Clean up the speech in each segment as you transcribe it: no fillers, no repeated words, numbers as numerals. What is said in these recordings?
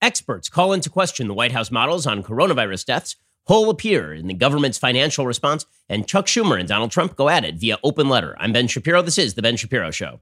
Experts call into question the White House models on coronavirus deaths. Hole appear in the government's financial response, and Chuck Schumer and Donald Trump go at it via open letter. I'm Ben Shapiro. This is The Ben Shapiro Show.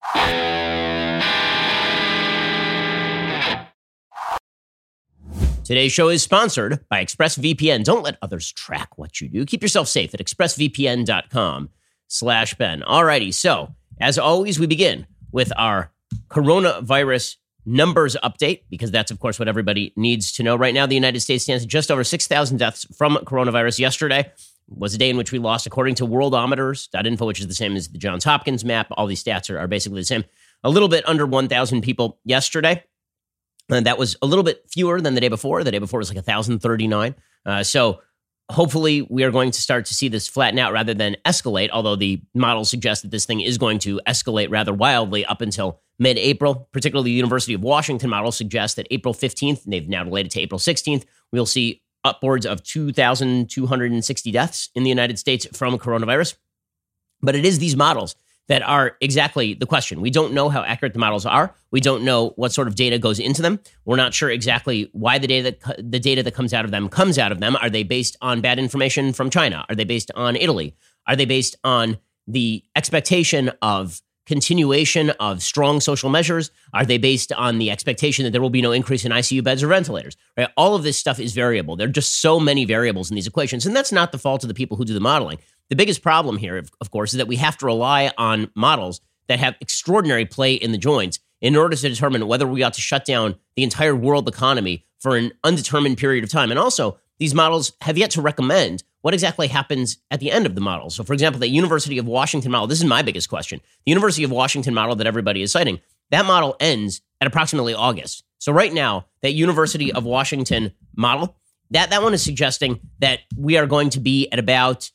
Today's show is sponsored by ExpressVPN. Don't let others track what you do. Keep yourself safe at expressvpn.com/Ben. Alrighty, so as always, we begin with our coronavirus numbers update, because that's, of course, what everybody needs to know. Right now, the United States stands at just over 6,000 deaths from coronavirus. Yesterday was a day in which we lost, according to worldometers.info, which is the same as the Johns Hopkins map. All these stats are basically the same. A little bit under 1,000 people yesterday. And that was a little bit fewer than the day before. The day before was like 1,039. So hopefully we are going to start to see this flatten out rather than escalate, although the models suggest that this thing is going to escalate rather wildly up until mid-April. Particularly the University of Washington model suggests that April 15th, and they've now delayed it to April 16th, we'll see upwards of 2,260 deaths in the United States from coronavirus. But it is these models that are exactly the question. We don't know how accurate the models are. We don't know what sort of data goes into them. We're not sure exactly why the data that comes out of them. Are they based on bad information from China? Are they based on Italy? Are they based on the expectation of continuation of strong social measures? Are they based on the expectation that there will be no increase in ICU beds or ventilators? Right? All of this stuff is variable. There are just so many variables in these equations, and that's not the fault of the people who do the modeling. The biggest problem here, of course, is that we have to rely on models that have extraordinary play in the joints in order to determine whether we ought to shut down the entire world economy for an undetermined period of time. And also, these models have yet to recommend what exactly happens at the end of the model. So, for example, the University of Washington model, this is my biggest question. The University of Washington model that everybody is citing, that model ends at approximately August. So right now, that University of Washington model, that one is suggesting that we are going to be at about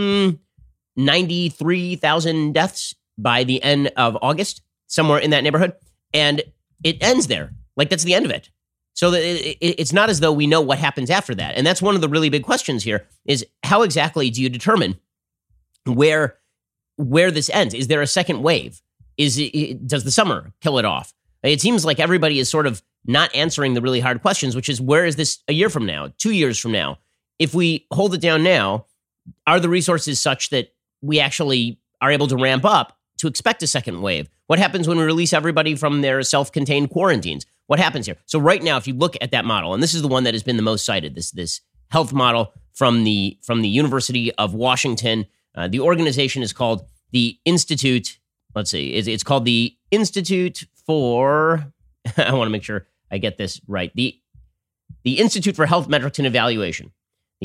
93,000 deaths by the end of August, somewhere in that neighborhood. And it ends there. Like, that's the end of it. So it's not as though we know what happens after that. And that's one of the really big questions here is how exactly do you determine where this ends? Is there a second wave? Does the summer kill it off? It seems like everybody is sort of not answering the really hard questions, which is, where is this a year from now, 2 years from now? If we hold it down now, are the resources such that we actually are able to ramp up to expect a second wave? What happens when we release everybody from their self-contained quarantines? What happens here? So right now, if you look at that model, and this is the one that has been the most cited, this health model from the University of Washington, the organization is called the Institute. Let's see, it's called the Institute for. I want to make sure I get this right. The Institute for Health Metrics and Evaluation. The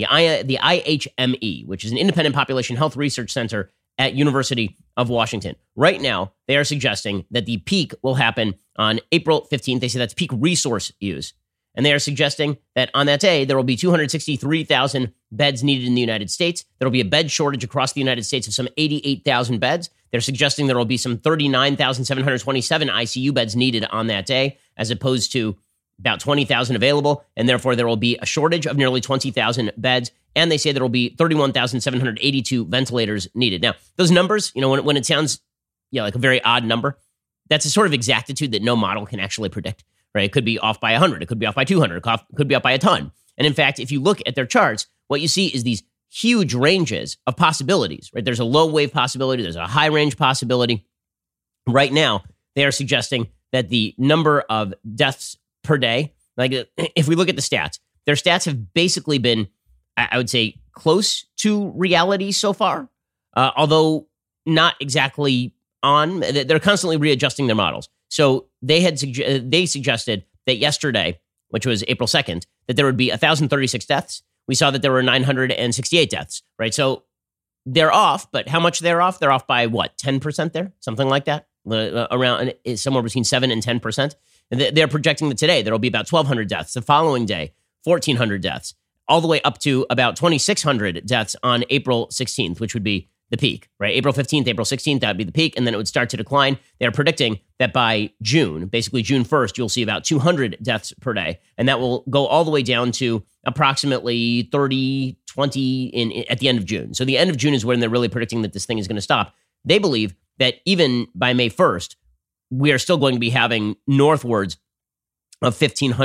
IHME, which is an independent population health research center at University of Washington. Right now, they are suggesting that the peak will happen on April 15th. They say that's peak resource use. And they are suggesting that on that day, there will be 263,000 beds needed in the United States. There will be a bed shortage across the United States of some 88,000 beds. They're suggesting there will be some 39,727 ICU beds needed on that day, as opposed to about 20,000 available, and therefore there will be a shortage of nearly 20,000 beds, and they say there will be 31,782 ventilators needed. Now, those numbers, when it sounds like a very odd number, that's a sort of exactitude that no model can actually predict, right? It could be off by 100, it could be off by 200, it could be off by a ton. And in fact, if you look at their charts, what you see is these huge ranges of possibilities, right? There's a low wave possibility, there's a high range possibility. Right now, they are suggesting that the number of deaths per day, like if we look at the stats, their stats have basically been, I would say, close to reality so far, although not exactly on. They're constantly readjusting their models. So they suggested that yesterday, which was April 2nd, that there would be 1,036 deaths. We saw that there were 968 deaths, right? So they're off, but how much they're off? They're off by what, 10% there? Something like that? Around somewhere between 7 and 10%. They're projecting that today there will be about 1,200 deaths. The following day, 1,400 deaths, all the way up to about 2,600 deaths on April 16th, which would be the peak, right? April 15th, April 16th, that would be the peak, and then it would start to decline. They're predicting that by June, basically June 1st, you'll see about 200 deaths per day, and that will go all the way down to approximately 30, 20 at the end of June. So the end of June is when they're really predicting that this thing is going to stop. They believe that even by May 1st, we are still going to be having northwards of 1,500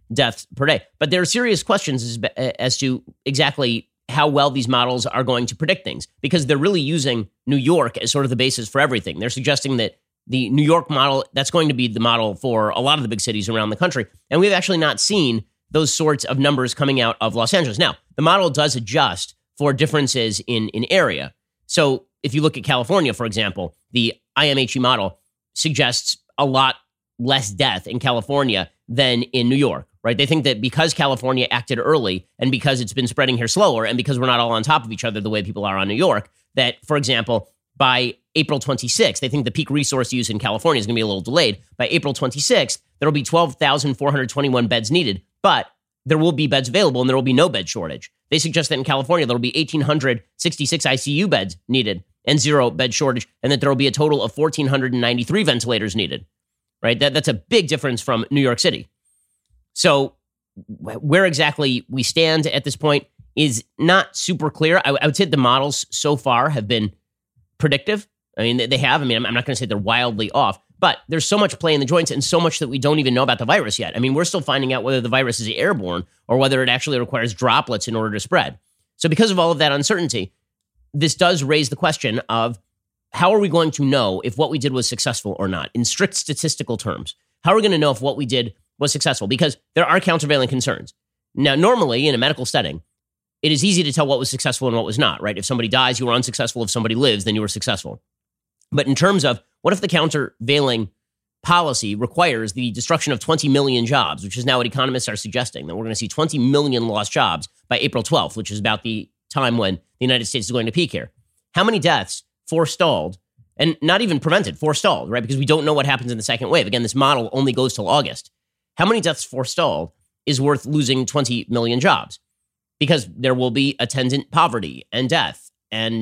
deaths per day. But there are serious questions as to exactly how well these models are going to predict things, because they're really using New York as sort of the basis for everything. They're suggesting that the New York model, that's going to be the model for a lot of the big cities around the country. And we've actually not seen those sorts of numbers coming out of Los Angeles. Now, the model does adjust for differences in area. So if you look at California, for example, the IMHE model suggests a lot less death in California than in New York, right? They think that because California acted early and because it's been spreading here slower and because we're not all on top of each other the way people are on New York, that, for example, by April 26th, they think the peak resource use in California is going to be a little delayed. By April 26th, there will be 12,421 beds needed, but there will be beds available and there will be no bed shortage. They suggest that in California, there will be 1,866 ICU beds needed and 0 bed shortage, and that there will be a total of 1,493 ventilators needed, right? That's a big difference from New York City. So where exactly we stand at this point is not super clear. I would say the models so far have been predictive. I mean, they have. I mean, I'm not going to say they're wildly off, but there's so much play in the joints and so much that we don't even know about the virus yet. I mean, we're still finding out whether the virus is airborne or whether it actually requires droplets in order to spread. So because of all of that uncertainty, this does raise the question of how are we going to know if what we did was successful or not in strict statistical terms? How are we going to know if what we did was successful? Because there are countervailing concerns. Now, normally in a medical setting, it is easy to tell what was successful and what was not, right? If somebody dies, you were unsuccessful. If somebody lives, then you were successful. But in terms of what if the countervailing policy requires the destruction of 20 million jobs, which is now what economists are suggesting, that we're going to see 20 million lost jobs by April 12th, which is about the time when the United States is going to peak here. How many deaths forestalled, and not even prevented, forestalled, right? Because we don't know what happens in the second wave. Again, this model only goes till August. How many deaths forestalled is worth losing 20 million jobs? Because there will be attendant poverty and death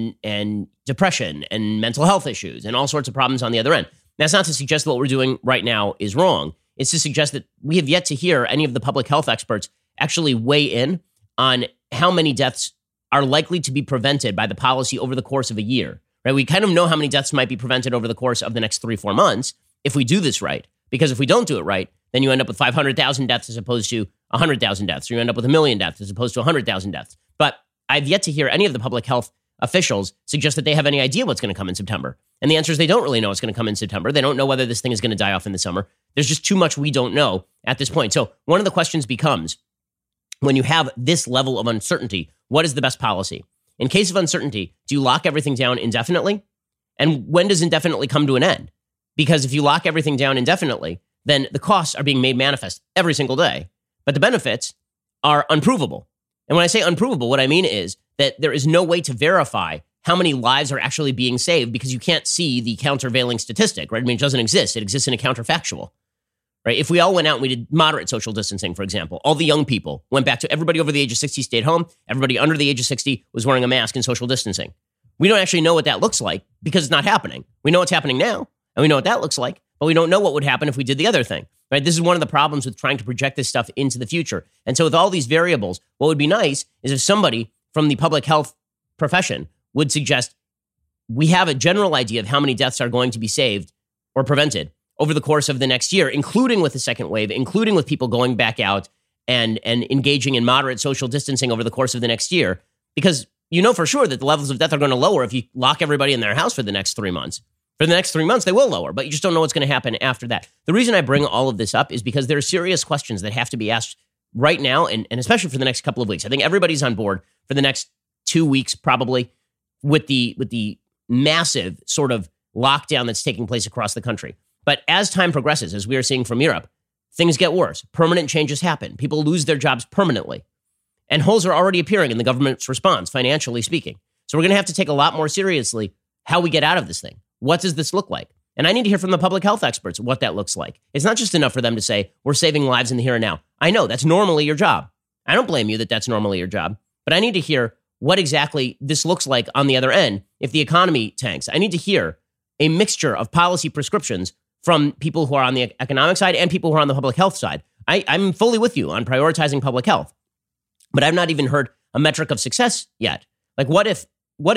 and depression and mental health issues and all sorts of problems on the other end. That's not to suggest that what we're doing right now is wrong. It's to suggest that we have yet to hear any of the public health experts actually weigh in on how many deaths are likely to be prevented by the policy over the course of a year. Right? We kind of know how many deaths might be prevented over the course of the next 3-4 months if we do this right. Because if we don't do it right, then you end up with 500,000 deaths as opposed to 100,000 deaths, or you end up with 1 million deaths as opposed to 100,000 deaths. But I've yet to hear any of the public health officials suggest that they have any idea what's going to come in September. And the answer is they don't really know what's going to come in September. They don't know whether this thing is going to die off in the summer. There's just too much we don't know at this point. So one of the questions becomes, when you have this level of uncertainty, what is the best policy? In case of uncertainty, do you lock everything down indefinitely? And when does indefinitely come to an end? Because if you lock everything down indefinitely, then the costs are being made manifest every single day, but the benefits are unprovable. And when I say unprovable, what I mean is that there is no way to verify how many lives are actually being saved because you can't see the countervailing statistic, right? I mean, it doesn't exist. It exists in a counterfactual, right? If we all went out and we did moderate social distancing, for example, all the young people went back to everybody over the age of 60 stayed home. Everybody under the age of 60 was wearing a mask and social distancing. We don't actually know what that looks like because it's not happening. We know what's happening now and we know what that looks like, but we don't know what would happen if we did the other thing, right? This is one of the problems with trying to project this stuff into the future. And so with all these variables, what would be nice is if somebody from the public health profession would suggest we have a general idea of how many deaths are going to be saved or prevented over the course of the next year, including with the second wave, including with people going back out and engaging in moderate social distancing over the course of the next year, because you know for sure that the levels of death are going to lower if you lock everybody in their house for the next 3 months. For the next 3 months, they will lower, but you just don't know what's going to happen after that. The reason I bring all of this up is because there are serious questions that have to be asked right now, and especially for the next couple of weeks. I think everybody's on board for the next 2 weeks, probably, with the massive sort of lockdown that's taking place across the country. But as time progresses, as we are seeing from Europe, things get worse. Permanent changes happen. People lose their jobs permanently. And holes are already appearing in the government's response, financially speaking. So we're going to have to take a lot more seriously how we get out of this thing. What does this look like? And I need to hear from the public health experts what that looks like. It's not just enough for them to say, we're saving lives in the here and now. I know that's normally your job. I don't blame you that that's normally your job, but I need to hear what exactly this looks like on the other end if the economy tanks. I need to hear a mixture of policy prescriptions from people who are on the economic side and people who are on the public health side. I'm fully with you on prioritizing public health, but I've not even heard a metric of success yet. Like what if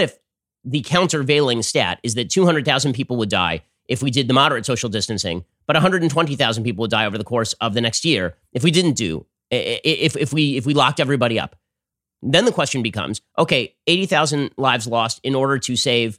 the countervailing stat is that 200,000 people would die if we did the moderate social distancing, but 120,000 people would die over the course of the next year if we didn't do if we locked everybody up. Then the question becomes, okay, 80,000 lives lost in order to save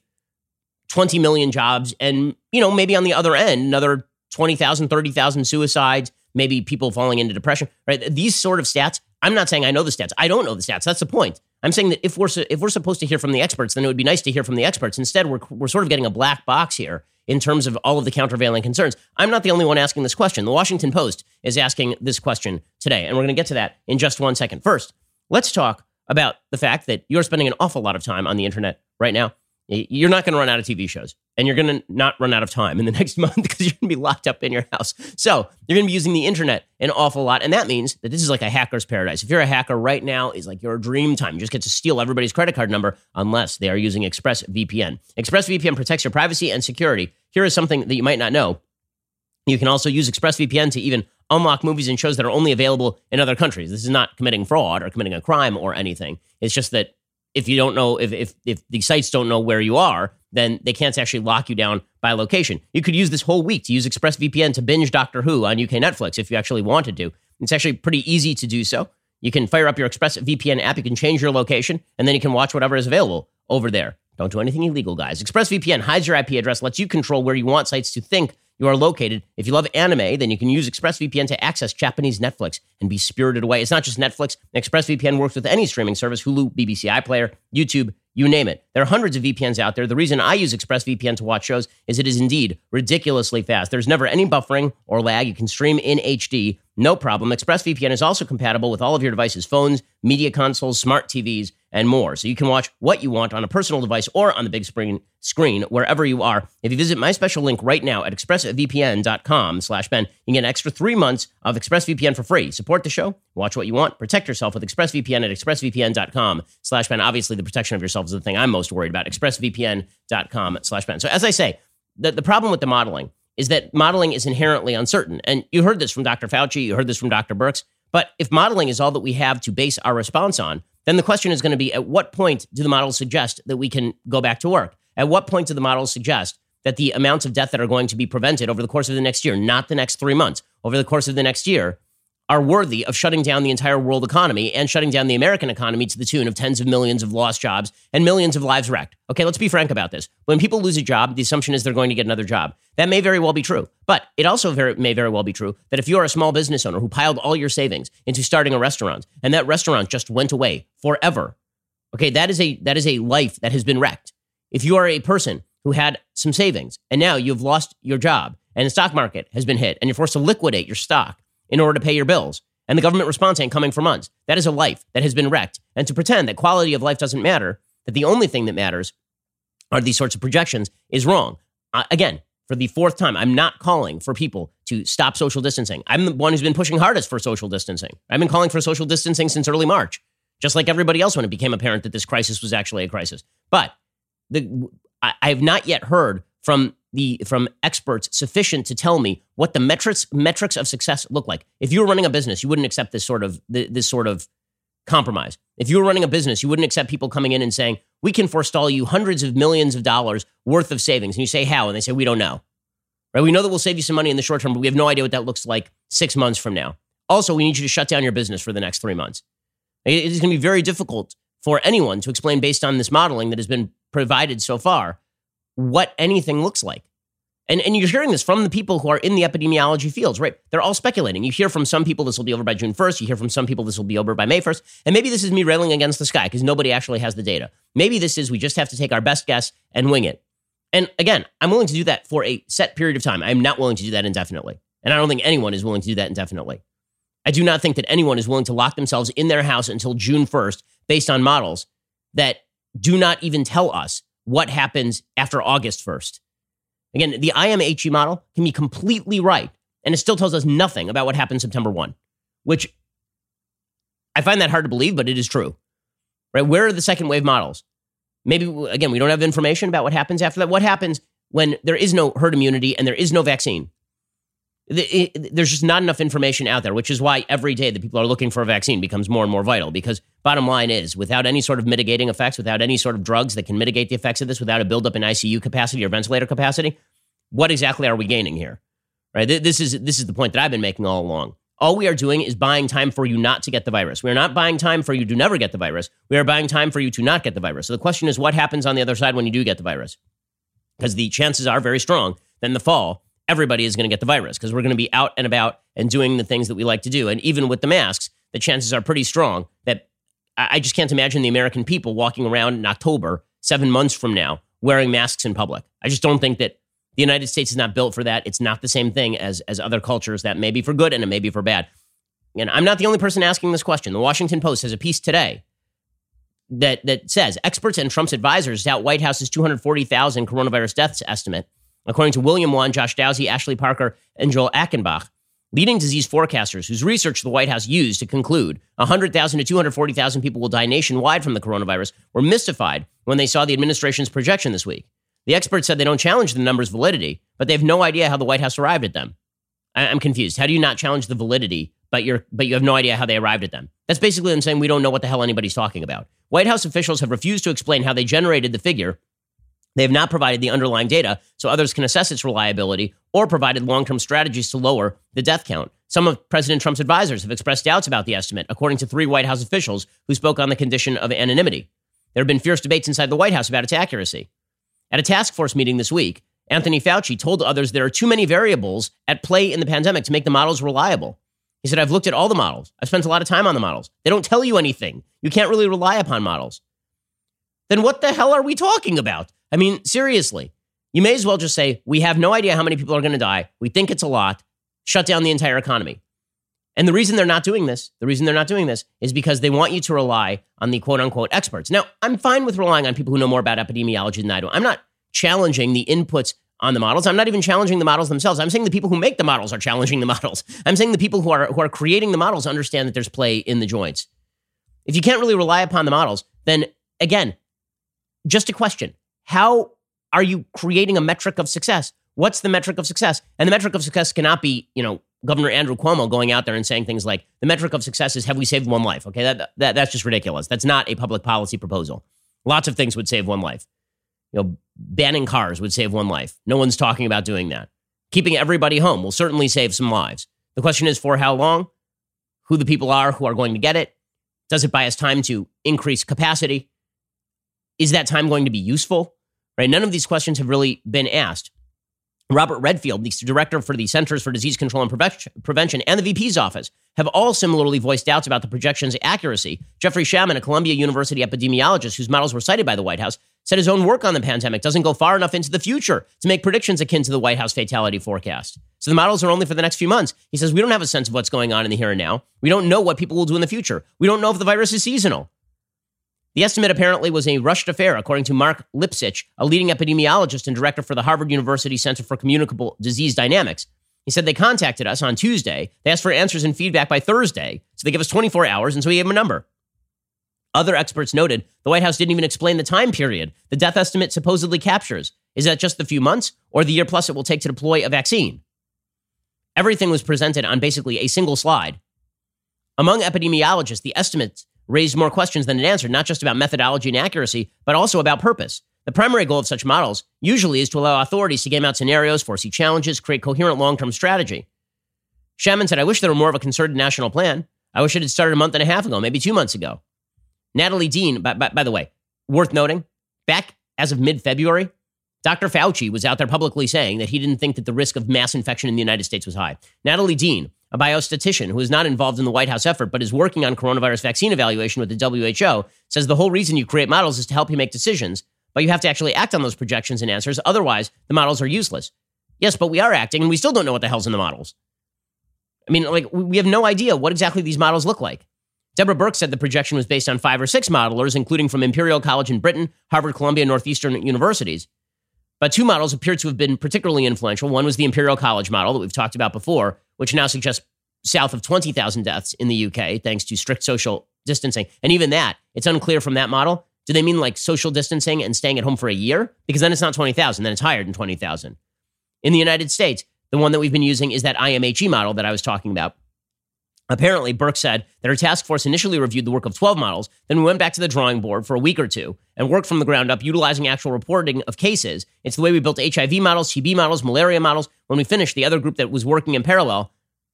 20 million jobs, and maybe on the other end, another 20,000, 30,000 suicides, maybe people falling into depression, right? These sort of stats, I'm not saying I know the stats. I don't know the stats. That's the point. I'm saying that if we're supposed to hear from the experts, then it would be nice to hear from the experts. Instead, we're sort of getting a black box here in terms of all of the countervailing concerns. I'm not the only one asking this question. The Washington Post is asking this question today, and we're going to get to that in just 1 second. First, let's talk about the fact that you're spending an awful lot of time on the internet right now. You're not going to run out of TV shows, and you're going to not run out of time in the next month because you're going to be locked up in your house. So you're going to be using the internet an awful lot, and that means that this is like a hacker's paradise. If you're a hacker right now, it's like your dream time. You just get to steal everybody's credit card number unless they are using ExpressVPN. ExpressVPN protects your privacy and security. Here is something that you might not know. You can also use ExpressVPN to even unlock movies and shows that are only available in other countries. This is not committing fraud or committing a crime or anything. It's just that if you don't know, if the sites don't know where you are, then they can't actually lock you down by location. You could use this whole week to use ExpressVPN to binge Doctor Who on UK Netflix if you actually wanted to. It's actually pretty easy to do so. You can fire up your ExpressVPN app, you can change your location, and then you can watch whatever is available over there. Don't do anything illegal, guys. ExpressVPN hides your IP address, lets you control where you want sites to think you are located. If you love anime, then you can use ExpressVPN to access Japanese Netflix and be spirited away. It's not just Netflix. ExpressVPN works with any streaming service, Hulu, BBC iPlayer, YouTube, you name it. There are hundreds of VPNs out there. The reason I use ExpressVPN to watch shows is it is indeed ridiculously fast. There's never any buffering or lag. You can stream in HD, no problem. ExpressVPN is also compatible with all of your devices, phones, media consoles, smart TVs, and more. So you can watch what you want on a personal device or on the big screen wherever you are. If you visit my special link right now at expressvpn.com/Ben, you can get an extra 3 months of ExpressVPN for free. Support the show, watch what you want, protect yourself with ExpressVPN at expressvpn.com/Ben. Obviously, the protection of yourself is the thing I'm most worried about. expressvpn.com/Ben. So as I say, the problem with the modeling is that modeling is inherently uncertain. And you heard this from Dr. Fauci, you heard this from Dr. Birx. But if modeling is all that we have to base our response on, then the question is going to be, at what point do the models suggest that we can go back to work? At what point do the models suggest that the amounts of death that are going to be prevented over the course of the next year, not the next 3 months, over the course of the next year, are worthy of shutting down the entire world economy and shutting down the American economy to the tune of tens of millions of lost jobs and millions of lives wrecked? Okay, let's be frank about this. When people lose a job, the assumption is they're going to get another job. That may very well be true. But it also may very well be true that if you're a small business owner who piled all your savings into starting a restaurant and that restaurant just went away forever, okay, that is a life that has been wrecked. If you are a person who had some savings and now you've lost your job and the stock market has been hit and you're forced to liquidate your stock in order to pay your bills, and the government response ain't coming for months, that is a life that has been wrecked. And to pretend that quality of life doesn't matter, that the only thing that matters are these sorts of projections, is wrong. Again, for the fourth time, I'm not calling for people to stop social distancing. I'm the one who's been pushing hardest for social distancing. I've been calling for social distancing since early March, just like everybody else when it became apparent that this crisis was actually a crisis. But I have not yet heard from experts sufficient to tell me what the metrics of success look like. If you were running a business, you wouldn't accept this sort of compromise. If you were running a business, you wouldn't accept people coming in and saying, we can forestall you hundreds of millions of dollars worth of savings. And you say, how? And they say, we don't know. Right? We know that we'll save you some money in the short term, but we have no idea what that looks like 6 months from now. Also, we need you to shut down your business for the next 3 months. It is going to be very difficult for anyone to explain, based on this modeling that has been provided so far, what anything looks like. And you're hearing this from the people who are in the epidemiology fields, right? They're all speculating. You hear from some people this will be over by June 1st. You hear from some people this will be over by May 1st. And maybe this is me railing against the sky because nobody actually has the data. Maybe this is we just have to take our best guess and wing it. And again, I'm willing to do that for a set period of time. I'm not willing to do that indefinitely. And I don't think anyone is willing to do that indefinitely. I do not think that anyone is willing to lock themselves in their house until June 1st based on models that do not even tell us what happens after August 1st. Again, the IMHE model can be completely right, and it still tells us nothing about what happened September 1, which I find that hard to believe, but it is true. Right? Where are the second wave models? Maybe, again, we don't have information about what happens after that. What happens when there is no herd immunity and there is no vaccine? There's just not enough information out there, which is why every day that people are looking for a vaccine becomes more and more vital. Because bottom line is, without any sort of mitigating effects, without any sort of drugs that can mitigate the effects of this, without a buildup in ICU capacity or ventilator capacity, what exactly are we gaining here? Right? This is the point that I've been making all along. All we are doing is buying time for you not to get the virus. We are not buying time for you to never get the virus. We are buying time for you to not get the virus. So the question is, what happens on the other side when you do get the virus? Because the chances are very strong that in the fall, everybody is going to get the virus because we're going to be out and about and doing the things that we like to do. And even with the masks, the chances are pretty strong that I just can't imagine the American people walking around in October, 7 months from now, wearing masks in public. I just don't think that the United States is not built for that. It's not the same thing as other cultures. That may be for good and it may be for bad. And I'm not the only person asking this question. The Washington Post has a piece today that says experts and Trump's advisors doubt White House's 240,000 coronavirus deaths estimate. According to William Wan, Josh Dowsey, Ashley Parker, and Joel Achenbach, leading disease forecasters whose research the White House used to conclude 100,000 to 240,000 people will die nationwide from the coronavirus were mystified when they saw the administration's projection this week. The experts said they don't challenge the numbers' validity, but they have no idea how the White House arrived at them. I'm confused. How do you not challenge the validity, but you have no idea how they arrived at them? That's basically them saying we don't know what the hell anybody's talking about. White House officials have refused to explain how they generated the figure. They have not provided the underlying data so others can assess its reliability or provided long-term strategies to lower the death count. Some of President Trump's advisors have expressed doubts about the estimate, according to 3 White House officials who spoke on the condition of anonymity. There have been fierce debates inside the White House about its accuracy. At a task force meeting this week, Anthony Fauci told others there are too many variables at play in the pandemic to make the models reliable. He said, I've looked at all the models. I've spent a lot of time on the models. They don't tell you anything. You can't really rely upon models. Then what the hell are we talking about? I mean, seriously, you may as well just say, we have no idea how many people are going to die. We think it's a lot. Shut down the entire economy. And the reason they're not doing this is because they want you to rely on the quote unquote experts. Now, I'm fine with relying on people who know more about epidemiology than I do. I'm not challenging the inputs on the models. I'm not even challenging the models themselves. I'm saying the people who make the models are challenging the models. I'm saying the people who are creating the models understand that there's play in the joints. If you can't really rely upon the models, then again, just a question. How are you creating a metric of success? What's the metric of success? And the metric of success cannot be, Governor Andrew Cuomo going out there and saying things like, the metric of success is have we saved one life? Okay, that's just ridiculous. That's not a public policy proposal. Lots of things would save one life. Banning cars would save one life. No one's talking about doing that. Keeping everybody home will certainly save some lives. The question is for how long, who the people are who are going to get it. Does it buy us time to increase capacity? Is that time going to be useful? Right? None of these questions have really been asked. Robert Redfield, the director for the Centers for Disease Control and Prevention, and the VP's office have all similarly voiced doubts about the projection's accuracy. Jeffrey Shaman, a Columbia University epidemiologist whose models were cited by the White House, said his own work on the pandemic doesn't go far enough into the future to make predictions akin to the White House fatality forecast. So the models are only for the next few months. He says, we don't have a sense of what's going on in the here and now. We don't know what people will do in the future. We don't know if the virus is seasonal. The estimate apparently was a rushed affair, according to Mark Lipsitch, a leading epidemiologist and director for the Harvard University Center for Communicable Disease Dynamics. He said they contacted us on Tuesday. They asked for answers and feedback by Thursday. So they gave us 24 hours, and so we gave them a number. Other experts noted the White House didn't even explain the time period the death estimate supposedly captures. Is that just the few months or the year plus it will take to deploy a vaccine? Everything was presented on basically a single slide. Among epidemiologists, the estimates raised more questions than it answered, not just about methodology and accuracy, but also about purpose. The primary goal of such models usually is to allow authorities to game out scenarios, foresee challenges, create coherent long-term strategy. Shaman said, I wish there were more of a concerted national plan. I wish it had started a month and a half ago, maybe 2 months ago. Natalie Dean, by the way, worth noting, back as of mid-February, Dr. Fauci was out there publicly saying that he didn't think that the risk of mass infection in the United States was high. Natalie Dean, a biostatistician who is not involved in the White House effort but is working on coronavirus vaccine evaluation with the WHO, says the whole reason you create models is to help you make decisions, but you have to actually act on those projections and answers. Otherwise, the models are useless. Yes, but we are acting, and we still don't know what the hell's in the models. I mean, we have no idea what exactly these models look like. Deborah Birx said the projection was based on 5 or 6 modelers, including from Imperial College in Britain, Harvard, Columbia, and Northeastern universities. But 2 models appeared to have been particularly influential. One was the Imperial College model that we've talked about before, which now suggests south of 20,000 deaths in the UK, thanks to strict social distancing. And even that, it's unclear from that model. Do they mean like social distancing and staying at home for a year? Because then it's not 20,000, then it's higher than 20,000. In the United States, the one that we've been using is that IMHE model that I was talking about. Apparently, Birx said that her task force initially reviewed the work of 12 models, then we went back to the drawing board for a week or two and worked from the ground up, utilizing actual reporting of cases. It's the way we built HIV models, TB models, malaria models. When we finished, the other group that was working in parallel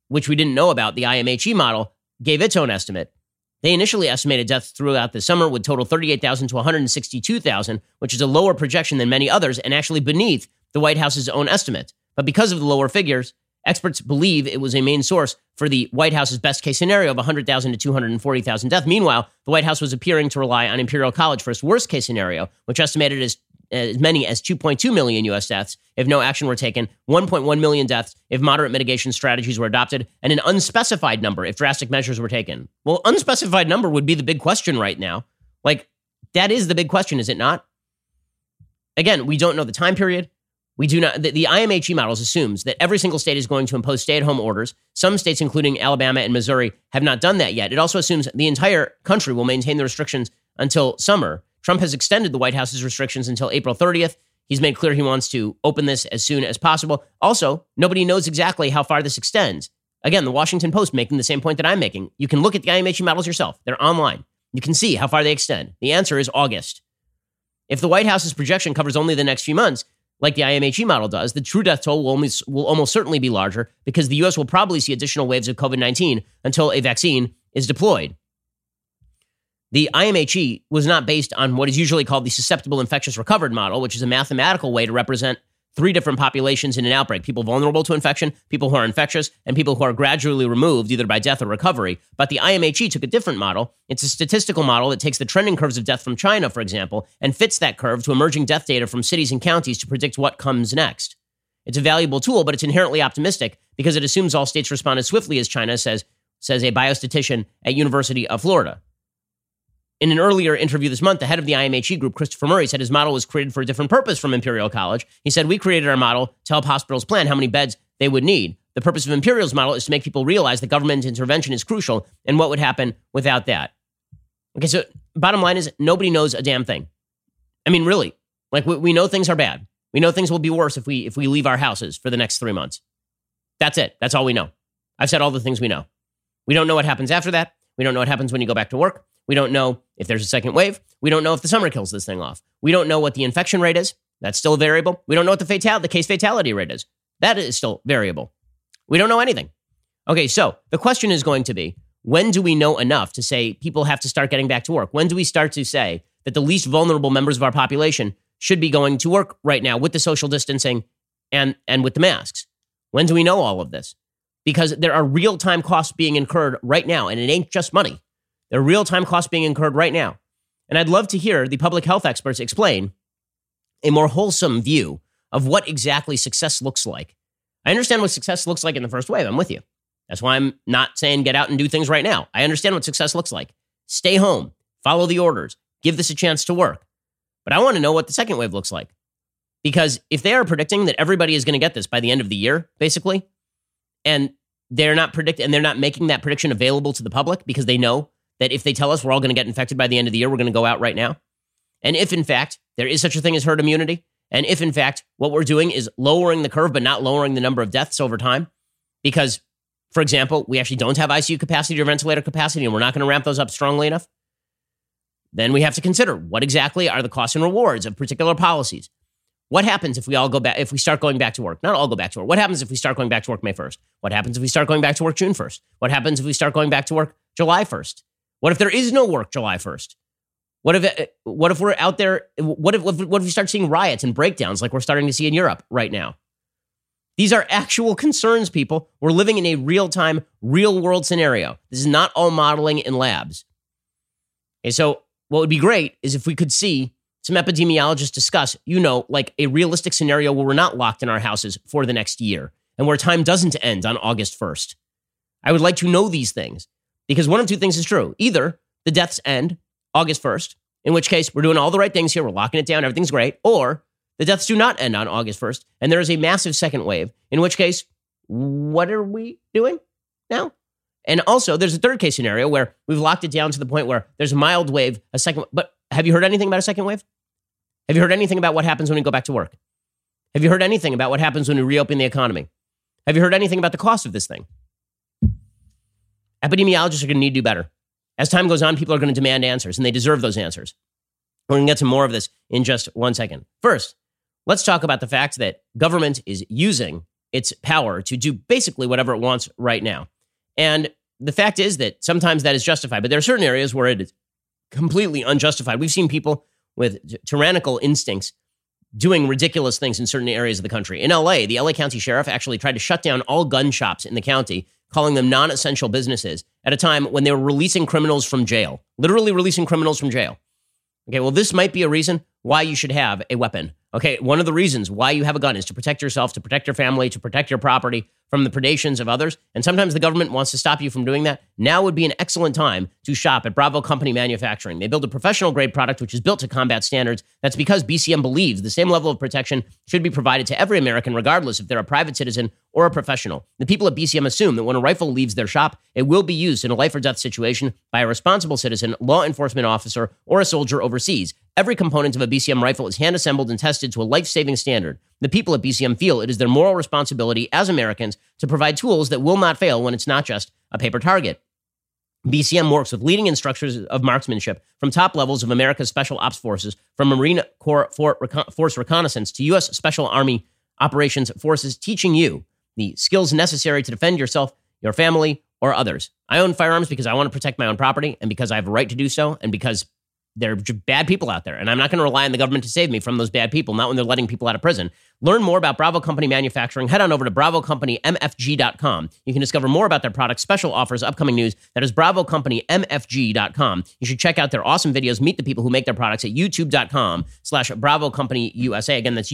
which we didn't know about, the IMHE model, gave its own estimate. They initially estimated deaths throughout the summer would total 38,000 to 162,000, which is a lower projection than many others and actually beneath the White House's own estimate. But because of the lower figures, experts believe it was a main source for the White House's best case scenario of 100,000 to 240,000 deaths. Meanwhile, the White House was appearing to rely on Imperial College for its worst case scenario, which estimated as many as 2.2 million U.S. deaths if no action were taken, 1.1 million deaths if moderate mitigation strategies were adopted, and an unspecified number if drastic measures were taken. Well, unspecified number would be the big question right now. Like, that is the big question, is it not? Again, we don't know the time period. We do not. The IMHE models assumes that every single state is going to impose stay-at-home orders. Some states, including Alabama and Missouri, have not done that yet. It also assumes the entire country will maintain the restrictions until summer. Trump has extended the White House's restrictions until April 30th. He's made clear he wants to open this as soon as possible. Also, nobody knows exactly how far this extends. Again, the Washington Post making the same point that I'm making. You can look at the IMHE models yourself. They're online. You can see how far they extend. The answer is August. If the White House's projection covers only the next few months, like the IMHE model does, the true death toll will almost certainly be larger because the U.S. will probably see additional waves of COVID-19 until a vaccine is deployed. The IMHE was not based on what is usually called the susceptible infectious recovered model, which is a mathematical way to represent three different populations in an outbreak: people vulnerable to infection, people who are infectious, and people who are gradually removed either by death or recovery. But the IMHE took a different model. It's a statistical model that takes the trending curves of death from China, for example, and fits that curve to emerging death data from cities and counties to predict what comes next. It's a valuable tool, but it's inherently optimistic because it assumes all states respond as swiftly as China, says a biostatistician at University of Florida. In an earlier interview this month, the head of the IMHE group, Christopher Murray, said his model was created for a different purpose from Imperial College. He said, "We created our model to help hospitals plan how many beds they would need. The purpose of Imperial's model is to make people realize that government intervention is crucial and what would happen without that." Okay, so bottom line is nobody knows a damn thing. I mean, really, like we know things are bad. We know things will be worse if we leave our houses for the next 3 months. That's it. That's all we know. I've said all the things we know. We don't know what happens after that. We don't know what happens when you go back to work. We don't know if there's a second wave. We don't know if the summer kills this thing off. We don't know what the infection rate is. That's still a variable. We don't know what the case fatality rate is. That is still variable. We don't know anything. Okay, so the question is going to be, when do we know enough to say people have to start getting back to work? When do we start to say that the least vulnerable members of our population should be going to work right now with the social distancing and with the masks? When do we know all of this? Because there are real-time costs being incurred right now, and it ain't just money. There are real-time costs being incurred right now. And I'd love to hear the public health experts explain a more wholesome view of what exactly success looks like. I understand what success looks like in the first wave. I'm with you. That's why I'm not saying get out and do things right now. I understand what success looks like. Stay home, follow the orders, give this a chance to work. But I want to know what the second wave looks like. Because if they are predicting that everybody is going to get this by the end of the year, basically, and they're not making that prediction available to the public because they know that if they tell us we're all going to get infected by the end of the year, we're going to go out right now. And if, in fact, there is such a thing as herd immunity, and if, in fact, what we're doing is lowering the curve but not lowering the number of deaths over time, because, for example, we actually don't have ICU capacity or ventilator capacity, and we're not going to ramp those up strongly enough, then we have to consider what exactly are the costs and rewards of particular policies. What happens if we all go back, if we start going back to work? Not all go back to work. What happens if we start going back to work May 1st? What happens if we start going back to work June 1st? What happens if we start going back to work July 1st? What if there is no work July 1st? What if we're out there? What if we start seeing riots and breakdowns like we're starting to see in Europe right now? These are actual concerns, people. We're living in a real-time, real-world scenario. This is not all modeling in labs. Okay, so what would be great is if we could see some epidemiologists discuss, like a realistic scenario where we're not locked in our houses for the next year and where time doesn't end on August 1st. I would like to know these things because one of two things is true. Either the deaths end August 1st, in which case we're doing all the right things here, we're locking it down, everything's great, or the deaths do not end on August 1st and there is a massive second wave, in which case, what are we doing now? And also, there's a third case scenario where we've locked it down to the point where there's a mild wave, a second. But have you heard anything about a second wave? Have you heard anything about what happens when we go back to work? Have you heard anything about what happens when we reopen the economy? Have you heard anything about the cost of this thing? Epidemiologists are going to need to do better. As time goes on, people are going to demand answers, and they deserve those answers. We're going to get to more of this in just 1 second. First, let's talk about the fact that government is using its power to do basically whatever it wants right now. And the fact is that sometimes that is justified, but there are certain areas where it is completely unjustified. We've seen people with tyrannical instincts doing ridiculous things in certain areas of the country. In LA, the LA County Sheriff actually tried to shut down all gun shops in the county, calling them non-essential businesses at a time when they were releasing criminals from jail, literally releasing criminals from jail. Okay, well, this might be a reason why you should have a weapon. Okay, one of the reasons why you have a gun is to protect yourself, to protect your family, to protect your property from the predations of others. And sometimes the government wants to stop you from doing that. Now would be an excellent time to shop at Bravo Company Manufacturing. They build a professional grade product which is built to combat standards. That's because BCM believes the same level of protection should be provided to every American, regardless if they're a private citizen or a professional. The people at BCM assume that when a rifle leaves their shop, it will be used in a life or death situation by a responsible citizen, law enforcement officer, or a soldier overseas. Every component of a BCM rifle is hand-assembled and tested to a life-saving standard. The people at BCM feel it is their moral responsibility as Americans to provide tools that will not fail when it's not just a paper target. BCM works with leading instructors of marksmanship from top levels of America's Special Ops Forces, from Marine Corps Force Reconnaissance to U.S. Special Army Operations Forces, teaching you the skills necessary to defend yourself, your family, or others. I own firearms because I want to protect my own property and because I have a right to do so and because there are bad people out there, and I'm not going to rely on the government to save me from those bad people, not when they're letting people out of prison. Learn more about Bravo Company Manufacturing. Head on over to BravoCompanyMFG.com. You can discover more about their products, special offers, upcoming news. That is BravoCompanyMFG.com. You should check out their awesome videos, meet the people who make their products at YouTube.com/BravoCompanyUSA. Again, that's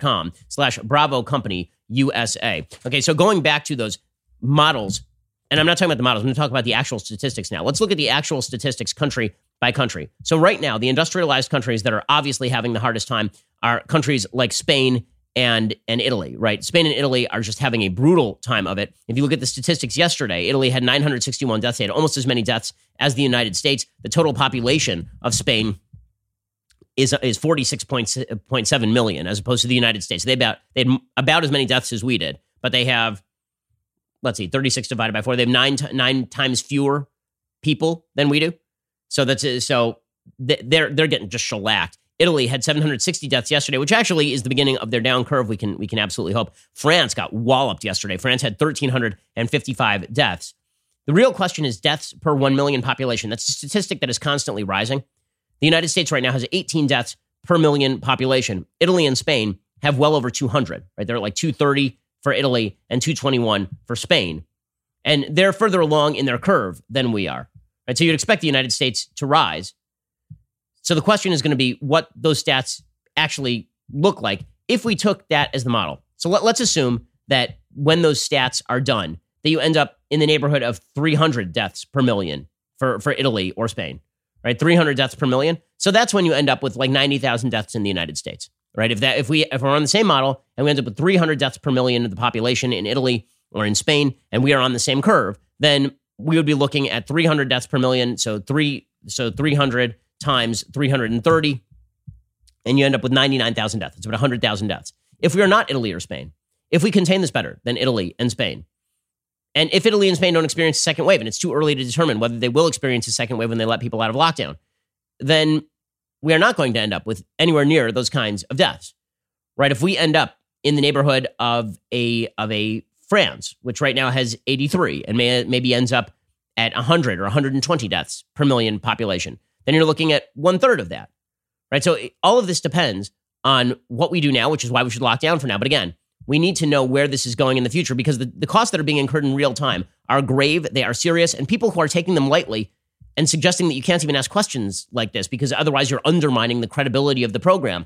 YouTube.com/BravoCompanyUSA. Okay, so going back to those models, and I'm not talking about the models, I'm going to talk about the actual statistics now. Let's look at the actual statistics country by country. So right now, the industrialized countries that are obviously having the hardest time are countries like Spain and Italy, right? Spain and Italy are just having a brutal time of it. If you look at the statistics yesterday, Italy had 961 deaths. They had almost as many deaths as the United States. The total population of Spain is 46.7 million, as opposed to the United States. They had about as many deaths as we did, but they have, let's see, 36 divided by 4. They have nine times fewer people than we do. So they're getting just shellacked. Italy had 760 deaths yesterday, which actually is the beginning of their down curve. We can absolutely hope. France got walloped yesterday. France had 1,355 deaths. The real question is deaths per 1 million population. That's a statistic that is constantly rising. The United States right now has 18 deaths per million population. Italy and Spain have well over 200, right? They're like 230 for Italy and 221 for Spain. And they're further along in their curve than we are. Right, so you'd expect the United States to rise. So the question is going to be what those stats actually look like if we took that as the model. So let's assume that when those stats are done, that you end up in the neighborhood of 300 deaths per million for Italy or Spain, right? 300 deaths per million. So that's when you end up with like 90,000 deaths in the United States, right? If we're on the same model and we end up with 300 deaths per million of the population in Italy or in Spain, and we are on the same curve, then we would be looking at 300 deaths per million, so 300 times 330, and you end up with 99,000 deaths. It's about 100,000 deaths. If we are not Italy or Spain, if we contain this better than Italy and Spain, and if Italy and Spain don't experience a second wave, and it's too early to determine whether they will experience a second wave when they let people out of lockdown, then we are not going to end up with anywhere near those kinds of deaths, right? If we end up in the neighborhood of a France, which right now has 83 and maybe ends up at 100 or 120 deaths per million population, then you're looking at 1/3 of that, right? So all of this depends on what we do now, which is why we should lock down for now. But again, we need to know where this is going in the future because the costs that are being incurred in real time are grave, they are serious, and people who are taking them lightly and suggesting that you can't even ask questions like this because otherwise you're undermining the credibility of the program.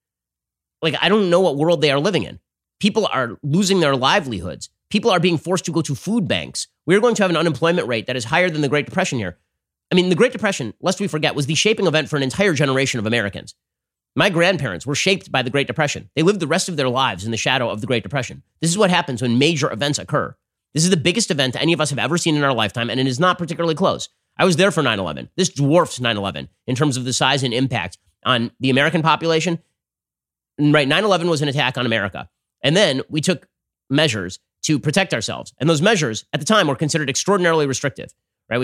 Like, I don't know what world they are living in. People are losing their livelihoods. People are being forced to go to food banks. We're going to have an unemployment rate that is higher than the Great Depression here. I mean, the Great Depression, lest we forget, was the shaping event for an entire generation of Americans. My grandparents were shaped by the Great Depression. They lived the rest of their lives in the shadow of the Great Depression. This is what happens when major events occur. This is the biggest event any of us have ever seen in our lifetime, and it is not particularly close. I was there for 9/11. This dwarfs 9/11 in terms of the size and impact on the American population. Right, 9/11 was an attack on America. And then we took measures to protect ourselves. And those measures at the time were considered extraordinarily restrictive, right? We had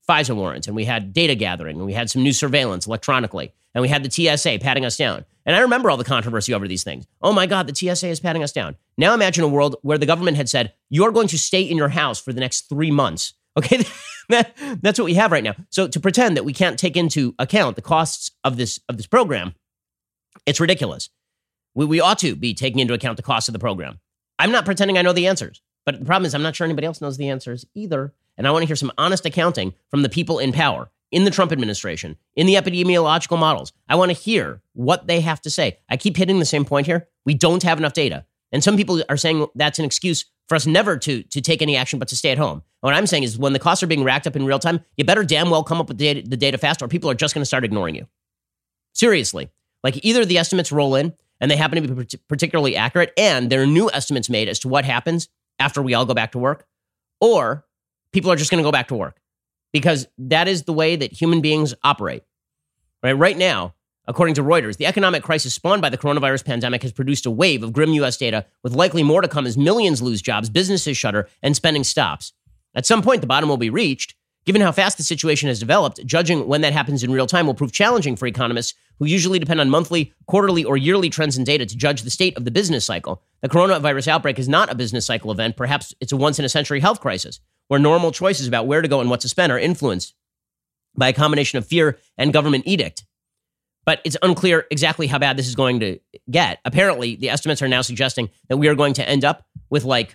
FISA warrants, and we had data gathering, and we had some new surveillance electronically, and we had the TSA patting us down. And I remember all the controversy over these things. Oh my God, the TSA is patting us down. Now imagine a world where the government had said, you're going to stay in your house for the next 3 months. Okay, that's what we have right now. So to pretend that we can't take into account the costs of this program, it's ridiculous. We ought to be taking into account the cost of the program. I'm not pretending I know the answers, but the problem is I'm not sure anybody else knows the answers either. And I want to hear some honest accounting from the people in power, in the Trump administration, in the epidemiological models. I want to hear what they have to say. I keep hitting the same point here. We don't have enough data. And some people are saying that's an excuse for us never to take any action but to stay at home. And what I'm saying is when the costs are being racked up in real time, you better damn well come up with the data fast or people are just going to start ignoring you. Seriously. Like either the estimates roll in and they happen to be particularly accurate and there are new estimates made as to what happens after we all go back to work, or people are just going to go back to work because that is the way that human beings operate. Right now, according to Reuters, the economic crisis spawned by the coronavirus pandemic has produced a wave of grim U.S. data with likely more to come as millions lose jobs, businesses shutter, and spending stops. At some point, the bottom will be reached. Given how fast the situation has developed, judging when that happens in real time will prove challenging for economists who usually depend on monthly, quarterly, or yearly trends in data to judge the state of the business cycle. The coronavirus outbreak is not a business cycle event. Perhaps it's a once-in-a-century health crisis, where normal choices about where to go and what to spend are influenced by a combination of fear and government edict. But it's unclear exactly how bad this is going to get. Apparently, the estimates are now suggesting that we are going to end up with like